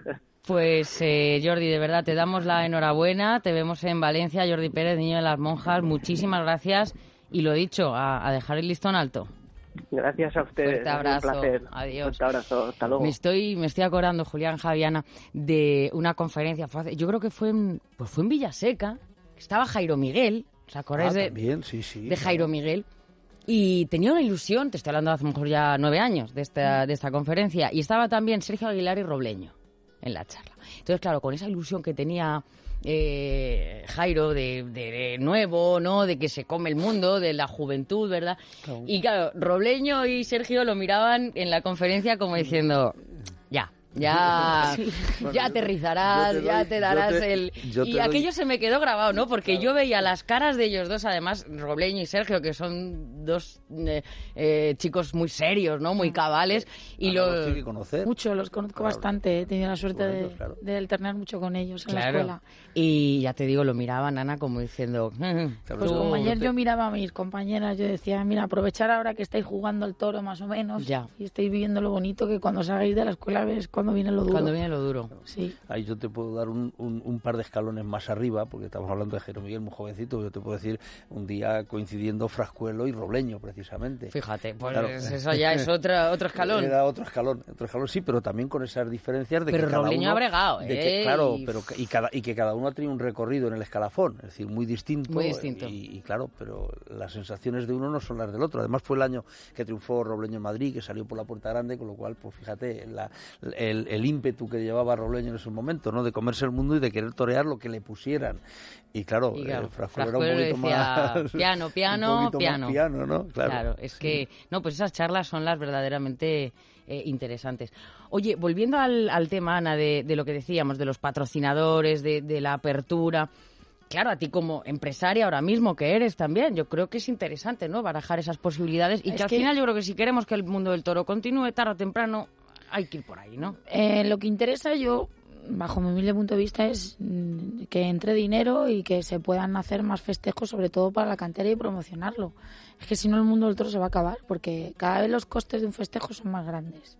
Pues eh, Jordi, de verdad, te damos la enhorabuena, te vemos en Valencia, Jordi Pérez, Niño de las Monjas, muchísimas gracias y lo dicho, a, a dejar el listón alto. Gracias a ustedes. Fuerte abrazo. Es un placer. Adiós. Fuerte abrazo. Hasta luego. Me estoy, me estoy acordando, Julián, Javiana, de una conferencia. Fue hace, yo creo que fue en, pues fue en Villaseca. Estaba Jairo Miguel. ¿Os acordáis ah, de, también, sí, sí, de Jairo claro. Miguel? Y tenía una ilusión, te estoy hablando de hace a lo mejor ya nueve años de esta, de esta conferencia. Y estaba también Sergio Aguilar y Robleño en la charla. Entonces, claro, con esa ilusión que tenía eh, Jairo de, de, de nuevo, ¿no? De que se come el mundo, de la juventud, ¿verdad? Claro. Y claro, Robleño y Sergio lo miraban en la conferencia como diciendo, ya, ya, sí. ya aterrizarás, te doy, ya te darás te, el... Y te aquello doy... se me quedó grabado, ¿no? Porque claro. yo veía las caras de ellos dos, además, Robleño y Sergio, que son dos eh, eh, chicos muy serios, ¿no? Muy cabales. Y ah, los... los tiene que conocer. Mucho, los conozco claro. bastante. He tenido la suerte de, claro. de alternar mucho con ellos en claro. la escuela. Y ya te digo, lo miraban, Ana, como diciendo... Claro, pues como ayer te... yo miraba a mis compañeras, yo decía, mira, aprovechar ahora que estáis jugando al toro más o menos ya. y estáis viviendo lo bonito, que cuando salgáis de la escuela ves cuando viene lo duro. Cuando viene lo duro. Sí. Ahí yo te puedo dar un, un, un par de escalones más arriba, porque estamos hablando de Jairo Miguel, muy jovencito, yo te puedo decir un día coincidiendo Frascuelo y Robleño, precisamente. Fíjate, pues claro. eso ya es otra, otro escalón. Era otro escalón, otro escalón, sí, pero también con esas diferencias de pero que cada Robleño uno... ha bregado, ¿eh? De que, claro, pero y, cada, y que cada uno ha tenido un recorrido en el escalafón, es decir, muy distinto. Muy distinto. Y, y claro, pero las sensaciones de uno no son las del otro. Además fue el año que triunfó Robleño en Madrid, que salió por la puerta grande, con lo cual, pues fíjate, la, el, el ímpetu que llevaba Robleño en ese momento, ¿no? De comerse el mundo y de querer torear lo que le pusieran. Y claro, y claro eh, Frascuelo era un poquito decía, más... piano, piano, piano. Más piano, ¿no? Claro. claro, es que... No, pues esas charlas son las verdaderamente eh, interesantes. Oye, volviendo al, al tema, Ana, de, de lo que decíamos, de los patrocinadores, de, de la apertura... Claro, a ti como empresaria ahora mismo que eres también, yo creo que es interesante, ¿no? Barajar esas posibilidades y que, que al final yo creo que si queremos que el mundo del toro continúe, tarde o temprano hay que ir por ahí, ¿no? Eh, lo que interesa yo, bajo mi humilde punto de vista, es que entre dinero y que se puedan hacer más festejos, sobre todo para la cantera y promocionarlo. Es que si no el mundo del toro se va a acabar, porque cada vez los costes de un festejo son más grandes.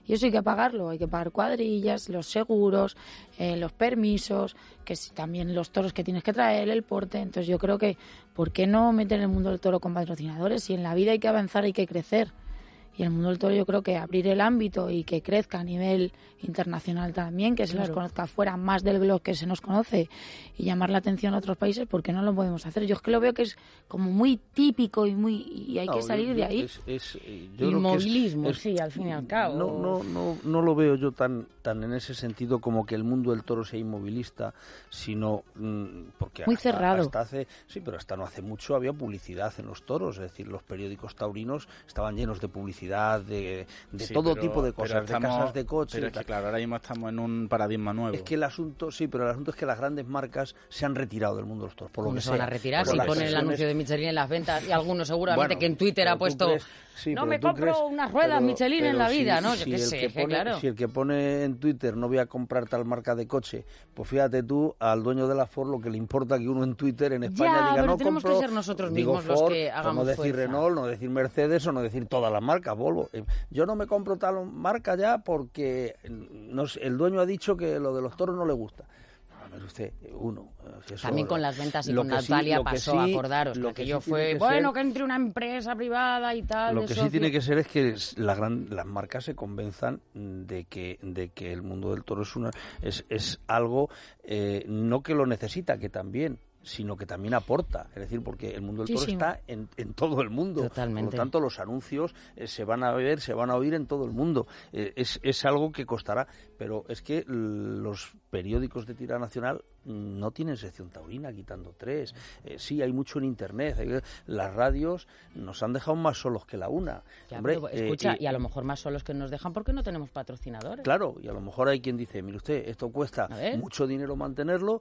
Y eso hay que pagarlo, hay que pagar cuadrillas, los seguros, eh, los permisos, que si, también los toros que tienes que traer, el porte. Entonces yo creo que, ¿por qué no meter el mundo del toro con patrocinadores? Si en la vida hay que avanzar, hay que crecer. Y el mundo del toro yo creo que abrir el ámbito y que crezca a nivel internacional también, que se Claro. nos conozca fuera más del globo que se nos conoce y llamar la atención a otros países, ¿por qué no lo podemos hacer? Yo es que lo veo que es como muy típico y muy y hay No, que salir yo- de ahí. es- es- eh, yo creo que es- Inmovilismo, es- sí, al fin y al cabo. No, no, no, no lo veo yo tan, tan en ese sentido como que el mundo del toro sea inmovilista, sino mm, porque Muy hasta- cerrado. hasta hace, sí, pero hasta no hace mucho había publicidad en los toros, es decir, los periódicos taurinos estaban llenos de publicidad, de, de Sí, todo pero- tipo de pero cosas, estamos- de casas de coche. Pero y es que, tal. claro, ahora mismo estamos en un paradigma nuevo. Es que el asunto, sí, pero el asunto es que las grandes marcas se han retirado del mundo de los toros, por lo ¿Cómo que se van sea. a retirar Por si las ponen el presiones- anuncio de Michelin en las ventas y alguno seguramente Bueno, que en Twitter pero ha tú puesto crees- sí, no pero me tú compro crees- unas ruedas pero- Michelin en pero la si- vida, ¿no? Yo si qué el sé, que que pone- claro. Si el que pone en Twitter no voy a comprar tal marca de coche, pues fíjate tú, al dueño de la Ford lo que le importa que uno en Twitter en España Ya, diga pero no tenemos que compro, ser nosotros digo mismos los Ford, que por hagamos no decir fuerza. Renault, no decir Mercedes o no decir todas las marcas, Volvo. Eh, Yo no me compro tal marca ya porque no sé, el dueño ha dicho que lo de los toros no le gusta. A ver usted, uno. Eso- También con las ventas y lo con que sí- Natalia lo que pasó, sí- acordaros, lo que que aquello sí tiene fue, que bueno, ser- que entre una empresa privada y tal. Lo de que sí socio. tiene que ser es que es la gran, las marcas se convenzan de que, de que el mundo del toro es, una, es, es algo, eh, no que lo necesita, que también, sino que también aporta. Es decir, porque el mundo del toro Muchísimo. está en, en todo el mundo. Totalmente. Por lo tanto, los anuncios eh, se van a ver, se van a oír en todo el mundo. Eh, es, es algo que costará. Pero es que l- los periódicos de tirada nacional no tienen sección taurina, quitando tres. Eh, sí, hay mucho en Internet. Hay- las radios nos han dejado más solos que la una. Ya, Hombre, pero, eh, escucha, y- y a lo mejor más solos que nos dejan porque no tenemos patrocinadores. Claro, y a lo mejor hay quien dice, mire usted, esto cuesta A ver. mucho dinero mantenerlo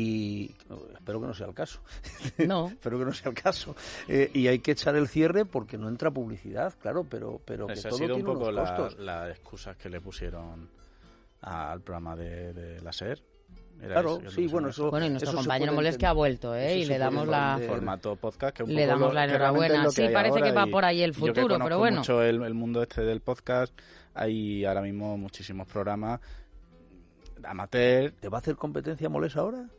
y no, espero que no sea el caso. No. espero que no sea el caso. Eh, y hay que echar el cierre porque no entra publicidad, claro, pero, pero que Esa ha todo sido un tiene poco unos la- costos. las excusas que le pusieron al programa de, de la SER. Era Claro, ese, que sí, le bueno, pusieron eso... Bueno, y nuestro eso se compañero puede Moles que entender. ha vuelto, ¿eh? Eso Y se le puede damos la... entender. formato podcast que un Le poco damos lo- la que realmente enhorabuena. es lo Sí, hay parece ahora que va y- por ahí el y yo que futuro, pero conozco bueno. mucho el, el mundo este del podcast, hay ahora mismo muchísimos programas amateur. ¿Te va a hacer competencia Molés ahora?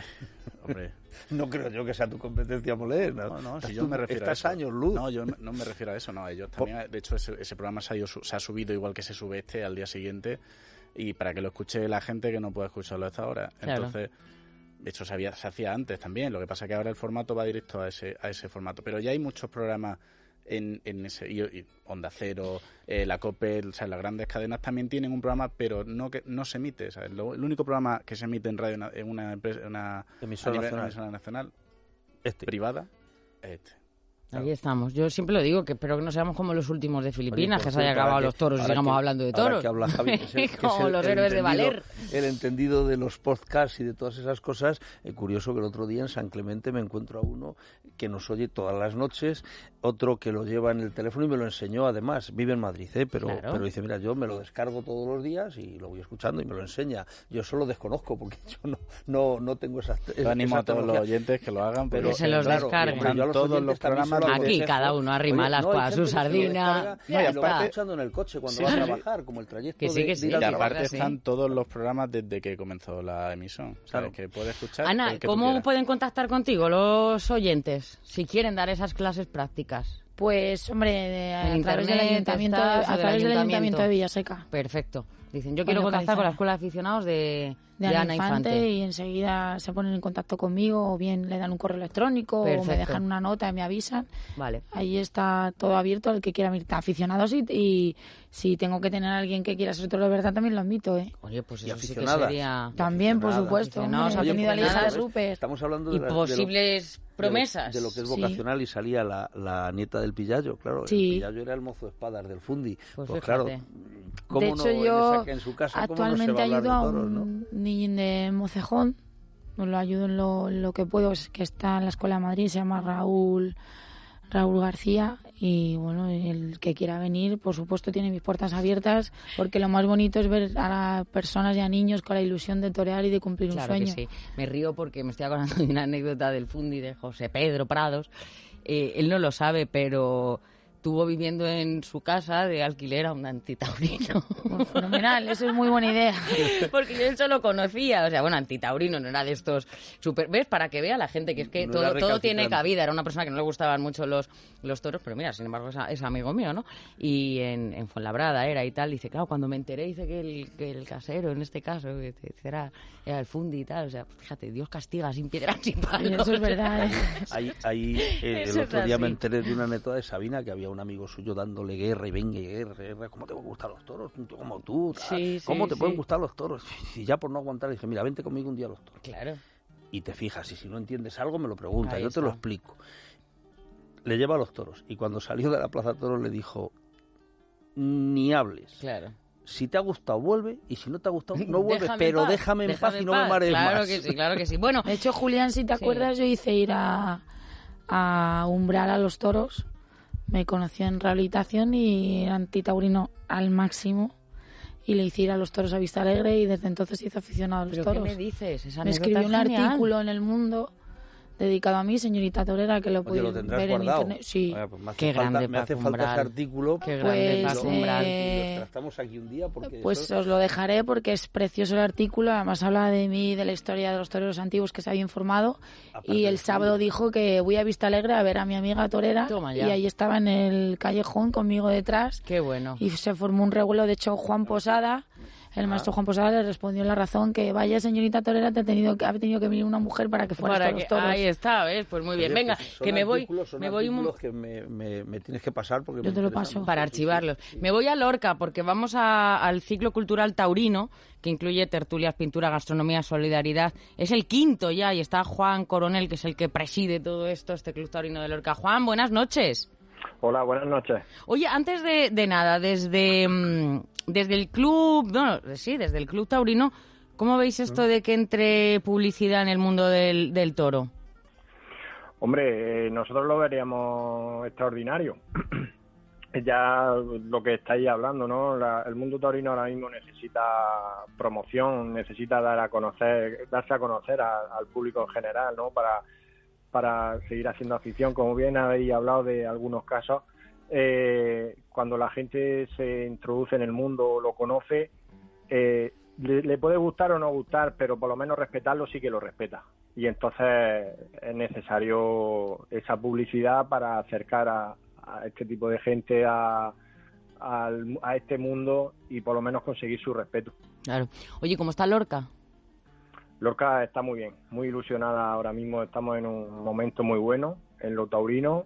Hombre, No creo yo que sea tu competencia Molés. No, no, no, Estás si yo tú- me refiero a estás eso. años luz. No, yo no me refiero a eso, no. Ellos también, de hecho, ese, ese programa se ha, ido su- se ha subido igual que se sube este al día siguiente y para que lo escuche la gente que no pueda escucharlo hasta ahora. Claro. Entonces, de hecho, se, había, se hacía antes también. Lo que pasa es que ahora el formato va directo a ese, a ese formato. Pero ya hay muchos programas en, en ese... Y, y Onda Cero, eh, la COPE, o sea, las grandes cadenas también tienen un programa, pero no que no se emite. ¿Sabes? Lo- el único programa que se emite en radio na- en una empresa, una Emisora a nivel- nacional. emisora nacional Este. privada es este. Ahí estamos. Yo siempre lo digo, que espero que no seamos como los últimos de Filipinas, Oye, que por se haya cierto, acabado ahora los que- toros y ahora sigamos que- hablando de ahora toros. que habla Javi, que es el- que es Como el- los el héroes de entendido- Valer. El entendido de los podcasts y de todas esas cosas. Eh, curioso que el otro día en San Clemente me encuentro a uno que nos oye todas las noches, otro que lo lleva en el teléfono y me lo enseñó además. Vive en Madrid, ¿eh? pero, Claro. pero dice, mira, yo me lo descargo todos los días y lo voy escuchando y me lo enseña. Yo solo desconozco porque yo no, no, no tengo esas... Yo animo a todos los oyentes que lo hagan, pero Que se los descarguen. están yo a los todos oyentes los también programas se lo de- Aquí, aconsejo. cada uno arrima las hay pa' gente su que se lo sardina. descarga No, y y lo va aparte- escuchando en el coche cuando Sí, va a sí. trabajar, como el trayecto Que sí, de, que de sí, ir a Y que trabajar. aparte sí. están todos los programas desde que comenzó la emisión. ¿Sabes? Claro. Que puedes escuchar. Ana, el que tú ¿cómo quieras. pueden contactar contigo los oyentes si quieren dar esas clases prácticas? Pues, hombre, de- a En través del internet ayuntamiento, estás, o a del través del ayuntamiento. ayuntamiento de Villaseca. Perfecto. Dicen, yo Para quiero contactar con la localizarme. Escuela de Aficionados de, De de Ana Ana Infante, Infante. y enseguida se ponen en contacto conmigo o bien le dan un correo electrónico o Perfecto. me dejan una nota y me avisan. Vale. Ahí está todo abierto al que quiera venir, aficionados y, y si tengo que tener a alguien que quiera ser toro de verdad también lo admito, ¿eh? Oye, pues Y eso sí que aficionadas. sería... También, por aficionadas. supuesto. Aficionados, Hombre, he tenido a la hija de aficionadas. Rupert. Estamos hablando Y de, la- de lo- posibles de lo- promesas. De lo, que es Sí. vocacional y salía la, la nieta del Pillallo, claro. Sí. El Pillallo era el mozo de espadas del Fundi. Pues Pues, fíjate. claro, ¿cómo De no hecho, en yo esa- en su casa, ¿cómo no se actualmente va a hablar ayudo a de toros, un no? niño de Mocejón, pues lo ayudo en lo, en lo que puedo, es que está en la Escuela de Madrid, se llama Raúl Raúl García, y bueno, el que quiera venir, por supuesto, tiene mis puertas abiertas, porque lo más bonito es ver a las personas y a niños con la ilusión de torear y de cumplir Claro un que sueño. sí. Me río porque me estoy acordando de una anécdota del Fundi de José Pedro Prados. Eh, él no lo sabe, pero tuvo viviendo en su casa de alquiler a un antitaurino. Pues fenomenal, eso es muy buena idea. Porque yo eso lo conocía, o sea, bueno, antitaurino, no era de estos super... ¿Ves? Para que vea la gente que es que No todo, era todo tiene recalcitrante. cabida. Era una persona que no le gustaban mucho los, los toros, pero mira, sin embargo, es, es amigo mío, ¿no? Y en, en Fuenlabrada era y tal, dice, claro, cuando me enteré, dice que el, que el casero, en este caso, que era, era el fundi y tal, o sea, fíjate, Dios castiga sin piedra sin palo. Y eso es verdad, ¿eh? Ahí, ahí eh, Eso el es otro día me así. enteré de una anécdota de Sabina, que había un amigo suyo dándole guerra y venga y guerra, guerra. ¿Cómo te gustan los toros? Un tío como tú, tal. Sí, sí, ¿Cómo te sí. pueden gustar los toros? Y ya por no aguantar le dije, mira, vente conmigo un día a los toros. Claro. Y te fijas, y si no entiendes algo me lo preguntas, Ahí yo te lo está. explico. Le lleva a los toros y cuando salió de la plaza de toros le dijo, ni hables. Claro. Si te ha gustado, vuelve, y si no te ha gustado, no vuelves, Déjame en pero paz, déjame en paz y no paz. me marees Claro más. que sí, claro que sí. Bueno, De hecho, Julián, si te Sí. acuerdas, yo hice ir a, a umbral a los toros. Me conoció en rehabilitación y era antitaurino al máximo. Y le hice ir a los toros a Vista Alegre y desde entonces se hizo aficionado a los ¿pero toros. qué me dices? Esa Me anécdota escribió es un genial. artículo en El Mundo dedicado a mí, señorita torera, que lo Oye, podéis ¿lo tendrás ver guardado? en internet. Sí. Vaya, pues me hace Qué falta, grande, me hace Paco falta ese Umbral. artículo. Qué grande, Pues, Paco Umbral. eh, Los tratamos aquí un día porque Pues eso- os lo dejaré porque es precioso el artículo. Además habla de mí, de la historia de los toreros antiguos que se había informado. Aparte Y el del sábado tuyo. dijo que voy a Vista Alegre a ver a mi amiga torera. Toma Y ya. ahí estaba en el callejón conmigo detrás. Qué bueno. Y se formó un revuelo. De hecho, Juan Posada, el maestro Juan Posada, le respondió la razón que vaya, señorita torera, te ha tenido que, ha tenido que venir una mujer para que fueras Para a los que, toros. ahí está, ¿ves? Pues muy bien. Oye, Venga, pues son que me voy, artículos- son me voy un artículos que me, me- me tienes que pasar porque Yo me te lo interesan paso. mucho. para Sí, sí, archivarlos. sí. Me voy a Lorca porque vamos a- al ciclo cultural taurino, que incluye tertulias, pintura, gastronomía, solidaridad. Es el quinto ya y está Juan Coronel, que es el que preside todo esto, este club taurino de Lorca. Juan, buenas noches. Hola, buenas noches. Oye, antes de, de nada, desde, mm, desde el club, no, sí, desde el club taurino, ¿cómo veis esto de que entre publicidad en el mundo del, del toro? Hombre, eh, nosotros lo veríamos extraordinario. Ya lo que estáis hablando, ¿no? La- el mundo taurino ahora mismo necesita promoción, necesita dar a conocer, darse a conocer a- al público en general, ¿no? Para, para seguir haciendo afición. Como bien habéis hablado de algunos casos, eh, cuando la gente se introduce en el mundo, lo conoce, eh, le, le puede gustar o no gustar, pero por lo menos respetarlo sí que lo respeta. Y entonces es necesario esa publicidad para acercar a, a este tipo de gente a, al- a este mundo y por lo menos conseguir su respeto. Claro. Oye, ¿cómo está Lorca? Lorca está muy bien, muy ilusionada ahora mismo, estamos en un momento muy bueno en lo taurino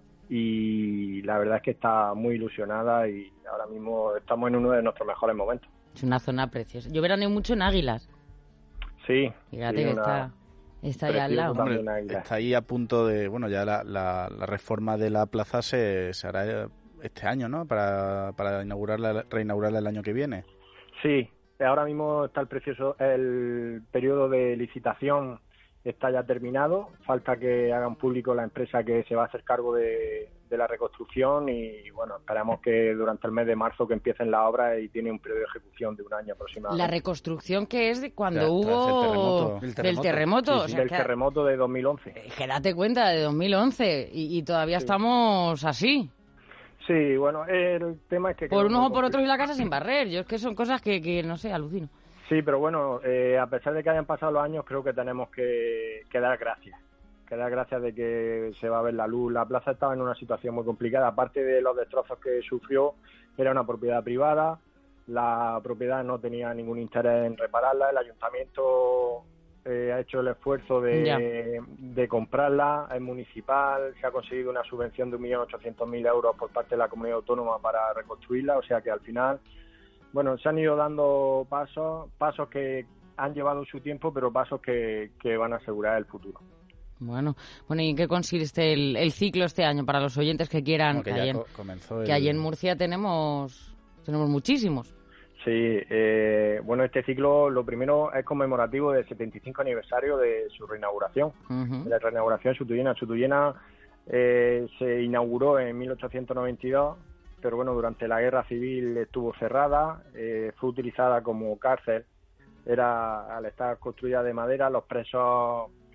y la verdad es que está muy ilusionada y ahora mismo estamos en uno de nuestros mejores momentos. Es una zona preciosa. Yo veraneo mucho en Águilas. Sí, Fíjate sí, que una- está, está ahí al precioso lado. también. Hombre, Águila. está ahí a punto de... Bueno, ya la, la, la reforma de la plaza se, se hará este año, ¿no? Para, para inaugurarla, reinaugurarla el año que viene. Sí, ahora mismo está el precioso, el periodo de licitación está ya terminado, falta que hagan público la empresa que se va a hacer cargo de, de la reconstrucción y bueno, esperamos que durante el mes de marzo que empiecen las obras y tiene un periodo de ejecución de un año aproximadamente. La reconstrucción que es de cuando Tras- tras el hubo terremoto. El del terremoto. terremoto. Sí, o sí. sea, del que, terremoto de dos mil once. eh, que date cuenta, de dos mil once y, y todavía estamos así. Sí, bueno, el tema es que... Por quedó unos muy o por otros y complicado. la casa sin barrer. Yo es que son cosas que, que no sé, alucino. Sí, pero bueno, eh, a pesar de que hayan pasado los años, creo que tenemos que, que dar gracias. Que dar gracias de que se va a ver la luz. La plaza estaba en una situación muy complicada. Aparte de los destrozos que sufrió, era una propiedad privada. La propiedad no tenía ningún interés en repararla. El ayuntamiento eh, ha hecho el esfuerzo Ya. de, de comprarla. Es municipal. Se ha conseguido una subvención de un millón ochocientos mil euros por parte de la comunidad autónoma para reconstruirla. O sea que al final... Bueno, se han ido dando pasos, pasos que han llevado su tiempo, pero pasos que, que van a asegurar el futuro. Bueno, bueno, ¿y en qué consiste el, el ciclo este año para los oyentes que quieran? Bueno, que que ya allí en- co- comenzó el... que allí en Murcia tenemos tenemos muchísimos. Sí, eh, bueno, este ciclo lo primero es conmemorativo del setenta y cinco aniversario de su reinauguración. Ujú. De la reinauguración de Sutuyena. Sutuyena eh, se inauguró en mil ochocientos noventa y dos, pero bueno, durante la guerra civil estuvo cerrada, eh, fue utilizada como cárcel. Era, al estar construida de madera, los presos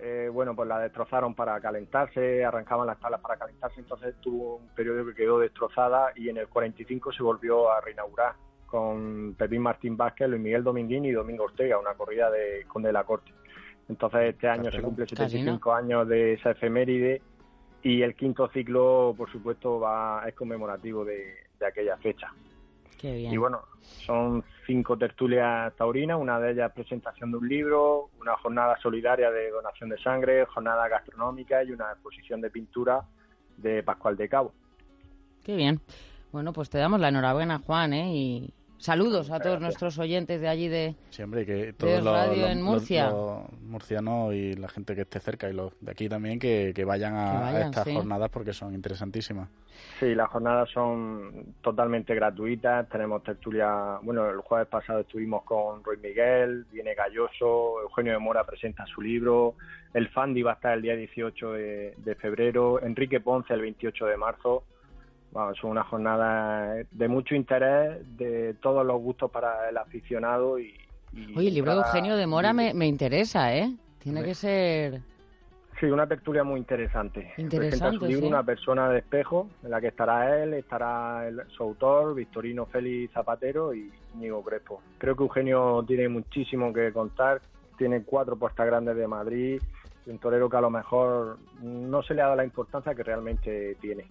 eh, bueno, pues la destrozaron para calentarse, arrancaban las tablas para calentarse, entonces tuvo un periodo que quedó destrozada y en el cuarenta y cinco se volvió a reinaugurar con Pepín Martín Vázquez, Luis Miguel Dominguín y Domingo Ortega, una corrida de Conde de la Corte. Entonces este año se cumple setenta y cinco años de esa efeméride y el quinto ciclo, por supuesto, va es conmemorativo de, de aquella fecha. Qué bien. Y bueno, son cinco tertulias taurinas, una de ellas presentación de un libro, una jornada solidaria de donación de sangre, jornada gastronómica y una exposición de pintura de Pascual de Cabo. Qué bien. Bueno, pues te damos la enhorabuena, Juan, ¿eh? Y saludos a todos Gracias. Nuestros oyentes de allí de, Sí, hombre, que de todos los, Radio los- en Murcia. los- los murcianos y la gente que esté cerca y los de aquí también que, que vayan a, Que vayan, a estas sí. jornadas porque son interesantísimas. Sí, las jornadas son totalmente gratuitas. Tenemos tertulia. Bueno, el jueves pasado estuvimos con Ruiz Miguel, viene Galloso, Eugenio de Mora presenta su libro, el Fandi va a estar el día dieciocho de, de febrero, Enrique Ponce el veintiocho de marzo. Bueno, son una jornada de mucho interés, de todos los gustos para el aficionado. y, y Oye, el libro de cada- Eugenio de Mora me, me interesa, ¿eh? Tiene que ser... Sí, una tertulia muy interesante. Interesante, Presenta su libro sí. Una persona de espejo, en la que estará él, estará el, su autor, Victorino Félix Zapatero y Íñigo Crespo. Creo que Eugenio tiene muchísimo que contar, tiene cuatro puertas grandes de Madrid, un torero que a lo mejor no se le ha dado la importancia que realmente tiene.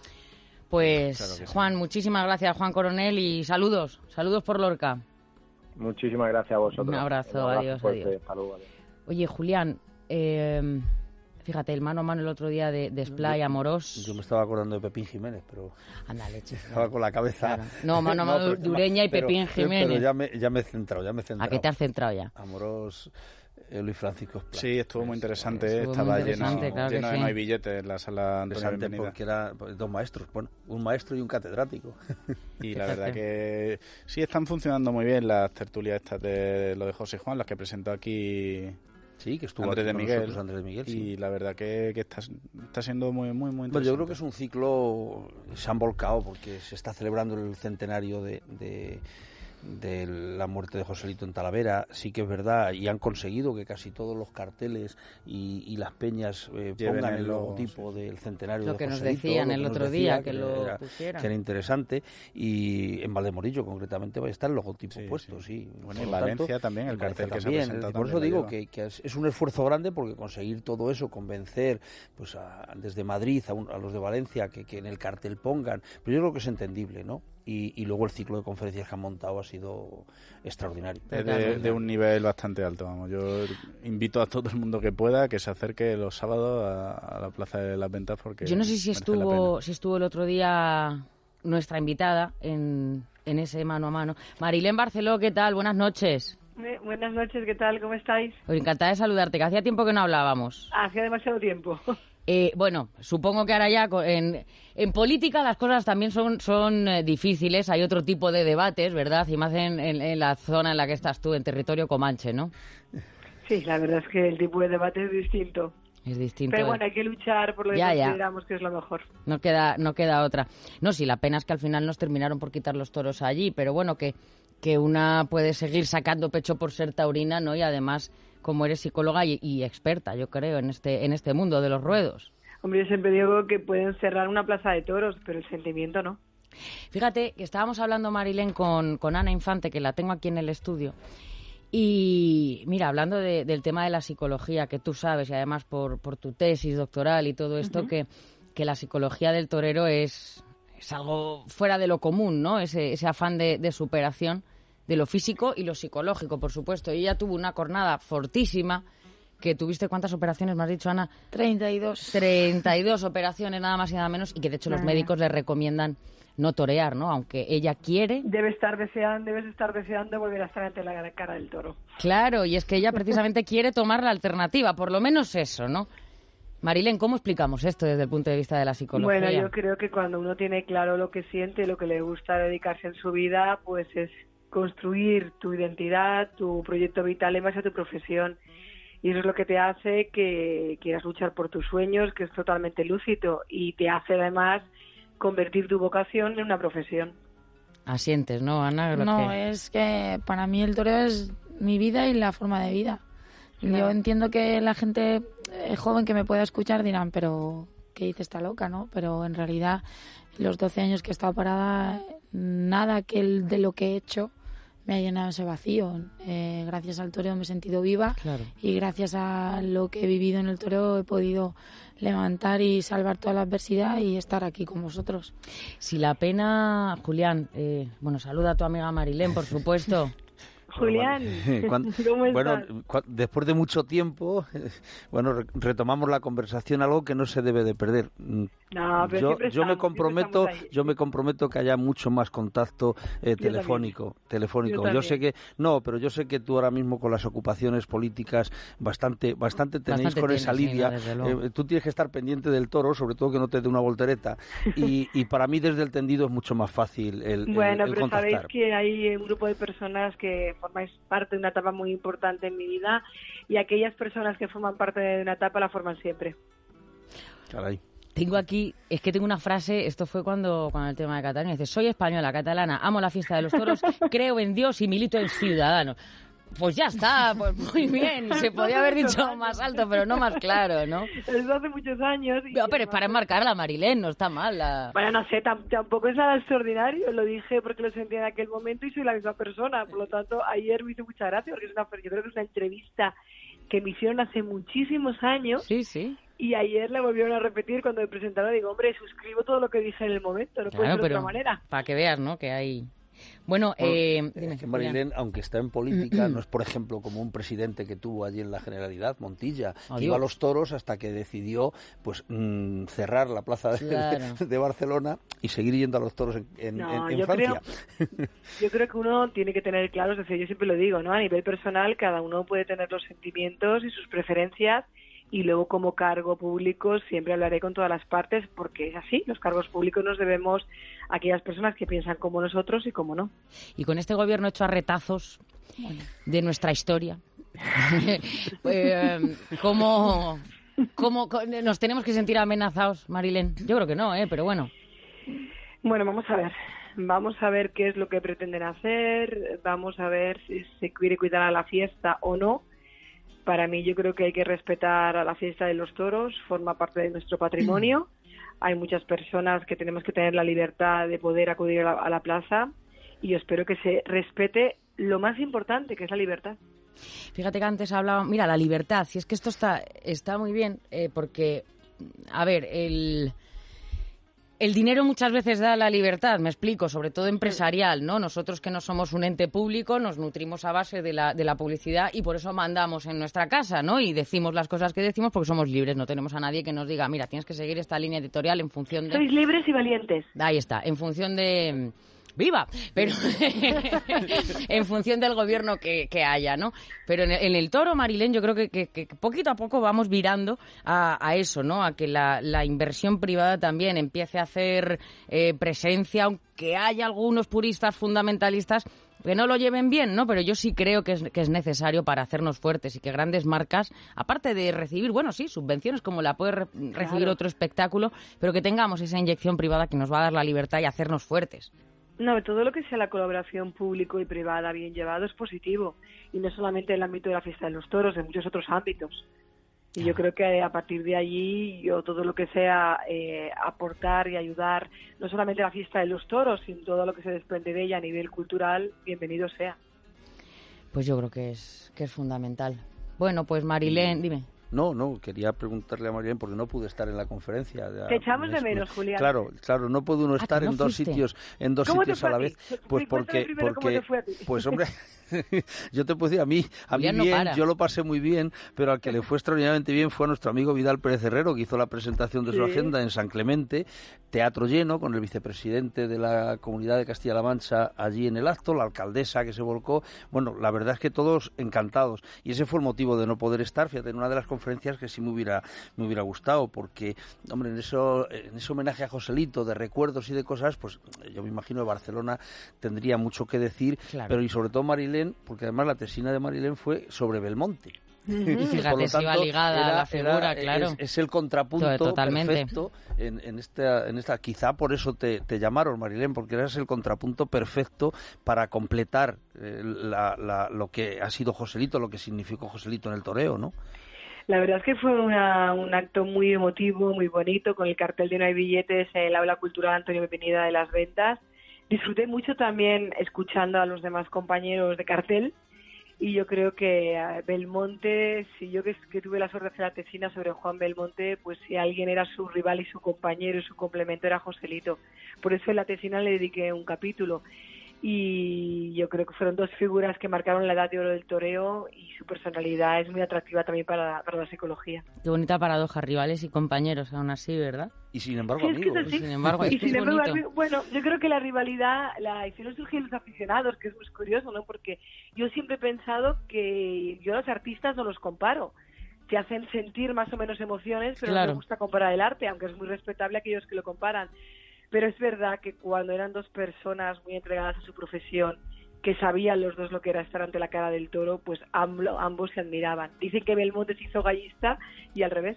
Pues, Claro que sí. Juan, muchísimas gracias, Juan Coronel, y saludos. Saludos por Lorca. Muchísimas gracias a vosotros. Un abrazo, adiós, fuerte, adiós. hasta luego, adiós. Oye, Julián, eh, fíjate, el mano a mano el otro día de, de Splay Amorós. Yo me estaba acordando de Pepín Jiménez, pero Anda, leche. estaba con la cabeza... Claro. No, mano a mano pero- de Ureña y pero- Pepín pero Jiménez. ya me, ya me he centrado, ya me he centrado. ¿A qué te has centrado ya? Amorós, eh, Luis Francisco Esplá. Sí, estuvo muy interesante, Estuvo muy estaba interesante, lleno, claro que lleno de sí. no hay billetes en la sala Antonio Interesante Bienvenida. porque era pues, dos maestros, bueno, un maestro y un catedrático. Y la verdad que sí están funcionando muy bien las tertulias estas de lo de José Juan, las que presentó aquí Sí, que estuvo Andrés aquí de con Miguel. nosotros, Andrés de Miguel, sí. Y la verdad que, que está, está siendo muy, muy, muy interesante. Bueno, yo creo que es un ciclo, se han volcado porque se está celebrando el centenario de, de, de la muerte de Joselito en Talavera, sí que es verdad, y han conseguido que casi todos los carteles y, y las peñas eh, Lleven pongan el el logo, logotipo del centenario Lo de que nos Joselito, decían lo el nos otro decía, día, que lo era, pusieran. que era interesante, y en Valdemorillo concretamente va a estar el logotipo Sí, puesto, sí. sí. Bueno, Por en lo Valencia tanto, también, el en cartel Valencia que se ha también, presentado Por eso también lo digo lleva. que, que es, es un esfuerzo grande porque conseguir todo eso, convencer pues a- desde Madrid a, un- a los de Valencia que, que en el cartel pongan, pero yo creo que es entendible, ¿no? Y, y luego el ciclo de conferencias que han montado ha sido extraordinario. Es de, de un nivel bastante alto, vamos. Yo invito a todo el mundo que pueda que se acerque los sábados a, a la Plaza de las Ventas porque Yo no sé si merece la estuvo, pena. si estuvo el otro día nuestra invitada en, en ese mano a mano. Marilén Barceló, ¿qué tal? Buenas noches. Eh, Buenas noches, ¿qué tal? ¿Cómo estáis? Pues encantada de saludarte, que hacía tiempo que no hablábamos. Hacía demasiado tiempo. Eh, bueno, supongo que ahora ya co- en, en política las cosas también son, son eh, difíciles, hay otro tipo de debates, ¿verdad? Y más en, en- en la zona en la que estás tú, en territorio comanche, ¿no? Sí, la verdad es que el tipo de debate es distinto. Es distinto. Pero eh. bueno, hay que luchar por lo que Ya, ya. consideramos que es lo mejor. No queda, no queda otra. No, sí, la pena es que al final nos terminaron por quitar los toros allí, pero bueno, que, que una puede seguir sacando pecho por ser taurina, ¿no? Y además, como eres psicóloga y, y experta, yo creo, en este, en este mundo de los ruedos. Hombre, yo siempre digo que pueden cerrar una plaza de toros, pero el sentimiento no. Fíjate que estábamos hablando, Marilén, con, con Ana Infante, que la tengo aquí en el estudio. Y mira, hablando de- del tema de la psicología, que tú sabes, y además por, por tu tesis doctoral y todo esto, que, que la psicología del torero es, es algo fuera de lo común, ¿no? Ese, ese afán de, de superación de lo físico y lo psicológico, por supuesto. Y ella tuvo una cornada fortísima, que tuviste, ¿cuántas operaciones me has dicho, Ana? treinta y dos. treinta y dos operaciones, nada más y nada menos, y que de hecho los Madre médicos le recomiendan no torear, ¿no? Aunque ella quiere. Debe estar deseando, debes estar deseando volver a estar ante la cara del toro. Claro, y es que ella precisamente quiere tomar la alternativa, por lo menos eso, ¿no? Marilén, ¿cómo explicamos esto desde el punto de vista de la psicología? Bueno, yo creo que cuando uno tiene claro lo que siente, lo que le gusta dedicarse en su vida, pues es construir tu identidad, tu proyecto vital en base a tu profesión. Y eso es lo que te hace que quieras luchar por tus sueños, que es totalmente lúcido, y te hace además convertir tu vocación en una profesión. Asientes, ¿no, Ana? Lo No, que- es que para mí el toreo es mi vida y la forma de vida. Y Claro. yo entiendo que la gente eh, joven que me pueda escuchar dirán, pero ¿qué dice esta loca, no? Pero en realidad, los doce años que he estado parada, nada que el, de lo que he hecho me ha llenado ese vacío. Eh, gracias al toreo me he sentido viva, claro. Y gracias a lo que he vivido en el toreo he podido levantar y salvar toda la adversidad y estar aquí con vosotros. Si la pena, Julián, eh, bueno, saluda a tu amiga Marilén, por supuesto. Julián, Cuando, ¿cómo estás? bueno, cu- después de mucho tiempo, bueno, re- retomamos la conversación, algo que no se debe de perder. No, pero yo, siempre yo me estamos, comprometo, siempre estamos ahí. yo me comprometo que haya mucho más contacto eh, Yo telefónico, también. telefónico. Yo Yo, sé también. que no, pero yo sé que tú ahora mismo con las ocupaciones políticas bastante, bastante tenéis Bastante con tienes, esa sí, lidia. no, desde luego. Eh, tú tienes que estar pendiente del toro, sobre todo que no te dé una voltereta. Y, y para mí desde el tendido es mucho más fácil el, el- Bueno, el pero contactar. sabéis que hay un grupo de personas que formáis parte de una etapa muy importante en mi vida y aquellas personas que forman parte de una etapa la forman siempre. Caray. Tengo aquí, es que tengo una frase, esto fue cuando, cuando el tema de Cataluña, dice, soy española, catalana, amo la fiesta de los toros, creo en Dios y milito en Ciudadanos. Pues ya está, pues muy bien, se podía haber dicho más alto, pero no más claro, ¿no? Eso hace muchos años. Y No, pero es para enmarcar a Marilén, no está mal. La... Bueno, no sé, tam- tampoco es nada extraordinario, lo dije porque lo sentí en aquel momento y soy la misma persona, por lo tanto, ayer me hizo mucha gracia porque es una, yo creo que es una entrevista que me hicieron hace muchísimos años. Sí, sí. Y ayer le volvieron a repetir cuando me presentaron, digo, hombre, suscribo todo lo que dije en el momento, no puede Claro, ser de pero otra manera. para que veas, ¿no? Que hay... Bueno, Bueno, eh, eh, dime, que Julián. Marilén, aunque está en política, no es, por ejemplo, como un presidente que tuvo allí en la Generalidad, Montilla, Adiós. que iba a los toros hasta que decidió pues mm, cerrar la plaza de, Claro. de, de Barcelona y seguir yendo a los toros en, en, No, en- en yo Francia. Yo creo que uno tiene que tener claro, es decir, yo siempre lo digo, ¿no? A nivel personal, cada uno puede tener los sentimientos y sus preferencias y luego como cargo público siempre hablaré con todas las partes porque es así, los cargos públicos nos debemos a aquellas personas que piensan como nosotros y como no. Y con este gobierno hecho a retazos de nuestra historia, eh, ¿cómo, cómo co- nos tenemos que sentir amenazados, Marilén? Yo creo que no, ¿eh? Pero bueno. Bueno, vamos a ver. Vamos a ver qué es lo que pretenden hacer, vamos a ver si se quiere cuidar a la fiesta o no. Para mí yo creo que hay que respetar a la fiesta de los toros, forma parte de nuestro patrimonio. Hay muchas personas que tenemos que tener la libertad de poder acudir a la, a la plaza y yo espero que se respete lo más importante, que es la libertad. Fíjate que antes hablaba, mira, la libertad, si es que esto está, está muy bien, eh, porque, a ver, el... El dinero muchas veces da la libertad, me explico, sobre todo empresarial, ¿no? Nosotros que no somos un ente público nos nutrimos a base de la, de la publicidad y por eso mandamos en nuestra casa, ¿no? Y decimos las cosas que decimos porque somos libres, no tenemos a nadie que nos diga, mira, tienes que seguir esta línea editorial en función de... Sois libres y valientes. Ahí está, en función de... ¡Viva! Pero en función del gobierno que, que haya, ¿no? Pero en el, en el toro, Marilén, yo creo que, que, que poquito a poco vamos virando a, a eso, ¿no? A que la, la inversión privada también empiece a hacer eh, presencia, aunque haya algunos puristas fundamentalistas que no lo lleven bien, ¿no? Pero yo sí creo que es, que es necesario para hacernos fuertes y que grandes marcas, aparte de recibir, bueno, sí, subvenciones como la puede re- recibir Claro. otro espectáculo, pero que tengamos esa inyección privada que nos va a dar la libertad y hacernos fuertes. No, todo lo que sea la colaboración público y privada bien llevado es positivo y no solamente en el ámbito de la fiesta de los toros, en muchos otros ámbitos. Y yo creo que a partir de allí, yo todo lo que sea eh, aportar y ayudar, no solamente a la fiesta de los toros, sino todo lo que se desprende de ella a nivel cultural, bienvenido sea. Pues yo creo que es que es fundamental. Bueno, pues Marilén, dime. No, no, quería preguntarle a Marilén porque no pude estar en la conferencia. Te echamos de Me- menos, Julián. Claro, claro, no puede uno Ah, estar que no en dos fuiste. sitios, en dos ¿Cómo te sitios fue a la a ti? vez, Sí, pues cuéntame porque, primero cómo porque, te fue a ti. pues hombre, yo te puedo decir, a mí, a mí Julián no bien, para. yo lo pasé muy bien, pero al que le fue extraordinariamente bien fue a nuestro amigo Vidal Pérez Herrero, que hizo la presentación de su Sí. agenda en San Clemente, teatro lleno, con el vicepresidente de la Comunidad de Castilla-La Mancha allí en el acto, la alcaldesa que se volcó. Bueno, la verdad es que todos encantados. Y ese fue el motivo de no poder estar, fíjate, en una de las conferencias que sí me hubiera, me hubiera gustado, porque, hombre, en, eso, en ese homenaje a Joselito, de recuerdos y de cosas, pues yo me imagino que Barcelona tendría mucho que decir, Claro. pero y sobre todo Marilén, porque además la tesina de Marilén fue sobre Belmonte. Y fíjate, Por lo si iba tanto, ligada a era- la figura, era- claro. Es, es el contrapunto Totalmente. perfecto en, en, esta, en esta. Quizá por eso te, te llamaron, Marilén, porque eras el contrapunto perfecto para completar eh, la, la, lo que ha sido Joselito, lo que significó Joselito en el toreo, ¿no? La verdad es que fue una, un acto muy emotivo, muy bonito, con el cartel de No hay billetes en el Aula Cultural Antonio Benvenida de Las Ventas. Disfruté mucho también escuchando a los demás compañeros de cartel, y yo creo que Belmonte, si yo que, que tuve la suerte de hacer la tesina sobre Juan Belmonte, pues si alguien era su rival y su compañero y su complemento era Joselito. Por eso en la tesina le dediqué un capítulo. Y yo creo que fueron dos figuras que marcaron la edad de oro del toreo, y su personalidad es muy atractiva también para, para la psicología. Qué bonita paradoja, rivales y compañeros, aún así, ¿verdad? Y sin embargo, sí, amigos. Es que y sin embargo, es y que sin es embargo, bonito. bueno, yo creo que la rivalidad la hicieron surgir los aficionados, que es muy curioso, ¿no? Porque yo siempre he pensado que yo a los artistas no los comparo. Te hacen sentir más o menos emociones, pero Claro. no me gusta comparar el arte, aunque es muy respetable aquellos que lo comparan. Pero es verdad que cuando eran dos personas muy entregadas a su profesión, que sabían los dos lo que era estar ante la cara del toro, pues ambos, ambos se admiraban. Dicen que Belmonte se hizo gallista y al revés.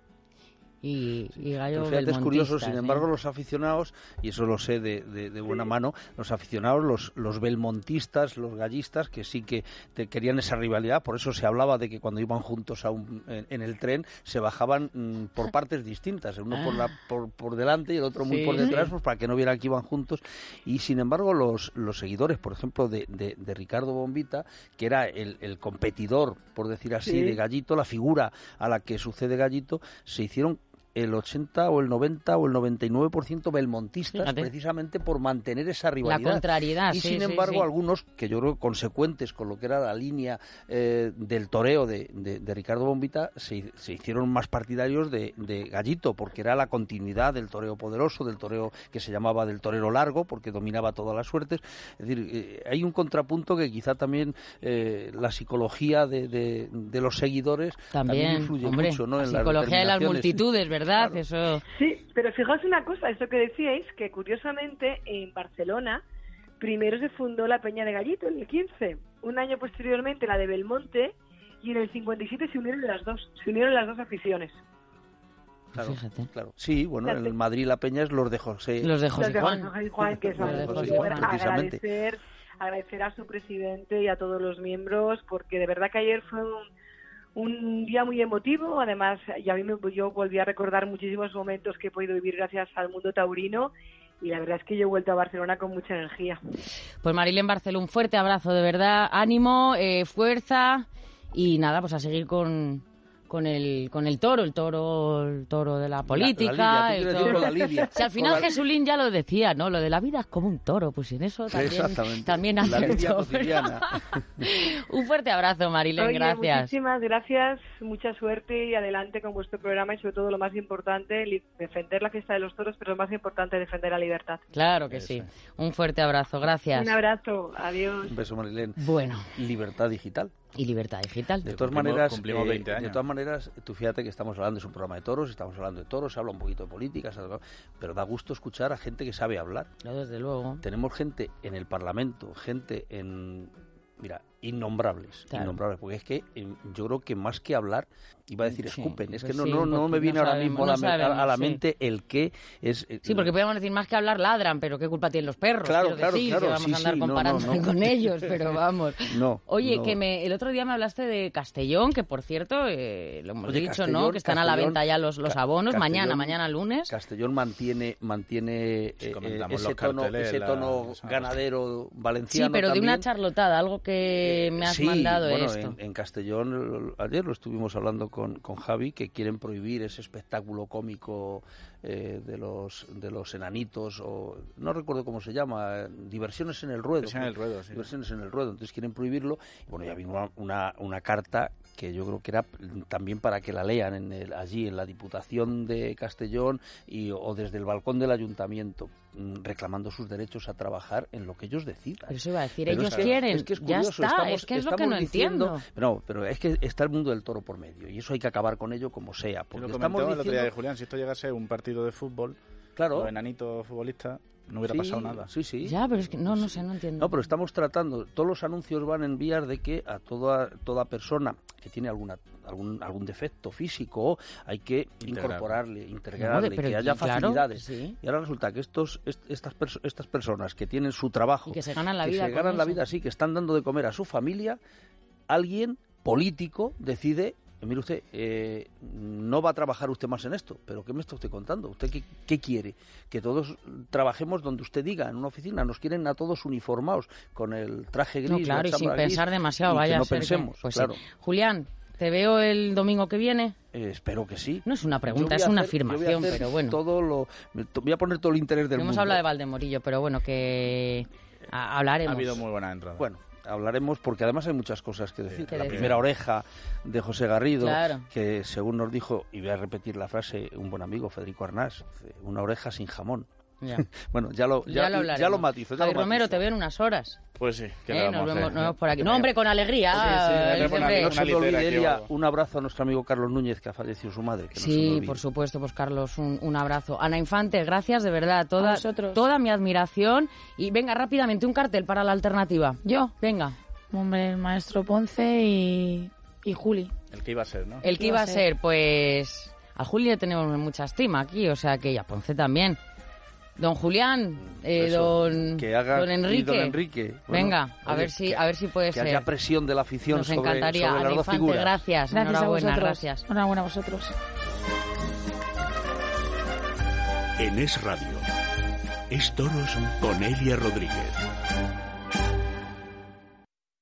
Y, y Gallo Pero fíjate, es curioso, sin belmontistas, embargo, ¿eh? los aficionados, y eso lo sé de, de, de buena mano, los aficionados, los, los belmontistas, los gallistas, que sí que te querían esa rivalidad, por eso se hablaba de que cuando iban juntos a un, en, en el tren se bajaban mmm, por partes distintas, uno por, la, por, por delante y el otro muy Sí. por detrás, pues para que no vieran que iban juntos. Y sin embargo, los, los seguidores, por ejemplo, de, de, de Ricardo Bombita, que era el, el competidor, por decir así, Sí. de Gallito, la figura a la que sucede Gallito, se hicieron el ochenta o el noventa o el noventa y nueve por ciento belmontistas, Fíjate. precisamente por mantener esa rivalidad. La contrariedad, y sí, sin sí, embargo, sí. algunos, que yo creo consecuentes con lo que era la línea eh, del toreo de, de, de Ricardo Bombita, se, se hicieron más partidarios de, de Gallito, porque era la continuidad del toreo poderoso, del toreo que se llamaba del torero largo, porque dominaba todas las suertes. Es decir, eh, hay un contrapunto que quizá también eh, la psicología de, de, de los seguidores también, También, influye hombre, mucho, ¿no? la En psicología de las determinaciones. multitudes, ¿verdad? Claro. Eso. Sí, pero fijaos una cosa, eso que decíais, que curiosamente en Barcelona primero se fundó la Peña de Gallito en el quince, un año posteriormente la de Belmonte, y en el cincuenta y siete se unieron las dos, se unieron las dos aficiones. Claro, Fíjate. claro. Sí, bueno, en el Madrid la Peña es los de José. Los de José Los de Juan. José Juan, que es Los de algo José muy Juan. bueno. Precisamente. agradecer, agradecer a su presidente y a todos los miembros, porque de verdad que ayer fue un, un día muy emotivo. Además, y a mí me, yo volví a recordar muchísimos momentos que he podido vivir gracias al mundo taurino, y la verdad es que yo he vuelto a Barcelona con mucha energía. Pues Marilén Barceló, un fuerte abrazo, de verdad, ánimo, eh, fuerza, y nada, pues a seguir con, con el con el toro, el toro el toro de la política. La, la lidia, el tú quieres toro... decir con la lidia. Si al final Con la- Jesulín ya lo decía, ¿no? Lo de la vida es como un toro, pues en eso también, Exactamente. también La lidia acertó. cotidiana. Un fuerte abrazo, Marilén, Oye, gracias. muchísimas gracias, mucha suerte y adelante con vuestro programa, y sobre todo lo más importante, li- defender la fiesta de los toros, pero lo más importante, defender la libertad. Claro que sí. Un fuerte abrazo, gracias. Un abrazo, adiós. Un beso, Marilén. Bueno, Libertad digital. y libertad digital. De todas Cumplimos- maneras, cumplimos eh, veinte de años. todas maneras, tú fíjate que estamos hablando, es un programa de toros, estamos hablando de toros, se habla un poquito de política, se habla- pero da gusto escuchar a gente que sabe hablar. No, desde luego. Tenemos gente en el Parlamento, gente en, mira, innombrables, Claro. innombrables, porque es que eh, yo creo que más que hablar, iba a decir Sí, escupen, es pues que no, sí, no, no porque me viene no ahora sabemos, mismo a no la, me- a- a sabemos, la sí. mente el que es... eh, Sí, porque podríamos decir más que hablar ladran, pero ¿qué culpa tienen los perros? Claro, Quiero claro, decir, claro, que vamos sí, a andar sí, no, no, comparándonos no. con ellos, pero vamos. No, Oye, no. que me, el otro día me hablaste de Castellón, que por cierto, eh, lo hemos Oye, dicho, Castellón, ¿no? Que están a la Castellón, venta ya los, los Ca- abonos, mañana, Castellón- mañana lunes. Castellón mantiene mantiene Sí, eh, comentamos ese los tono carteles, ese la- tono esa- ganadero Sí, valenciano pero de una también. charlotada, algo que me has Sí, mandado bueno, esto. En, en Castellón, ayer lo estuvimos hablando con, con Javi, que quieren prohibir ese espectáculo cómico eh, de los de los enanitos, o no recuerdo cómo se llama, eh, diversiones en el ruedo. Diversiones en el ruedo, sí. Diversiones en el ruedo, entonces quieren prohibirlo. Y bueno, ya vino una, una, una carta que yo creo que era también para que la lean en el, allí en la Diputación de Castellón y, o desde el balcón del Ayuntamiento, mm, reclamando sus derechos a trabajar en lo que ellos decidan. Pero eso iba a decir, Pero ellos es que- quieren, es que es ya curioso, está, estamos- es que es lo que estamos no diciendo- entiendo. No, pero es que está el mundo del toro por medio y eso hay que acabar con ello como sea. Yo Porque lo estamos comentaba el otro día de diciendo... Julián, si esto llegase a un partido de fútbol, Claro. los enanitos futbolistas, no hubiera Sí, pasado nada. Sí, sí. Ya, pero es que no, no sé, no entiendo. No, pero estamos tratando, todos los anuncios van en vías de que a toda toda persona que tiene alguna algún algún defecto físico hay que Integrar. incorporarle, integrarle, No, pero que haya claro, facilidades. sí. Y ahora resulta que estos est- estas perso- estas personas que tienen su trabajo, Y que se ganan la que vida se con ganan la eso. vida, sí, que están dando de comer a su familia, alguien político decide mire usted, eh, no va a trabajar usted más en esto, pero ¿qué me está usted contando? ¿Usted qué, qué quiere? Que todos trabajemos donde usted diga, en una oficina. Nos quieren a todos uniformados, con el traje gris. No, claro, y sin gris, pensar demasiado, y vaya que no a ser pensemos, que... Pues claro. sí. Julián, ¿te veo el domingo que viene? Eh, espero que sí. No es una pregunta, Yo voy es a una hacer- yo voy a afirmación, hacer pero bueno. Todo lo, me to- voy a poner todo el interés del Hemos mundo. hablado de Valdemorillo, pero bueno, que a- hablaremos. Ha habido muy buena entrada. Bueno, hablaremos porque además hay muchas cosas que decir. que la decir. primera oreja de José Garrido, Claro. que según nos dijo, y voy a repetir la frase, un buen amigo, Federico Arnás, una oreja sin jamón. Ya. Bueno, ya lo, ya, Ya lo hablaremos. ya lo matizo. Ya Javi lo Romero, matizo. te veo en unas horas. Pues sí, ¿qué Eh, le nos, vamos a vemos, hacer? nos vemos por aquí. Que No, venga. hombre, con alegría. Sí, sí, me eh, voy a poner siempre- No una se me litera olvide, aquí o Elia, algo. un abrazo a nuestro amigo Carlos Núñez, que ha fallecido su madre. Que no se me Sí, olvide. por supuesto, pues Carlos, un, un abrazo. Ana Infante, gracias, de verdad, toda, A vosotros. toda mi admiración. Y venga, rápidamente, un cartel para la alternativa. Yo, Venga, hombre, el maestro Ponce y, y Juli. El que iba a ser, ¿no? el que iba a ser, pues... A Juli le tenemos mucha estima aquí, o sea que y a Ponce también. Don Julián, eh, Eso, don, que haga, don y Enrique. don Enrique. Bueno, Venga, a oye, ver si que- a ver si puede que ser. haya presión de la afición Nos sobre, encantaría. sobre Ana las dos Infante, figuras. gracias. Gracias a Enhorabuena, vosotros. gracias. Enhorabuena a vosotros. En Es Radio. Es Toros con Elia Rodríguez.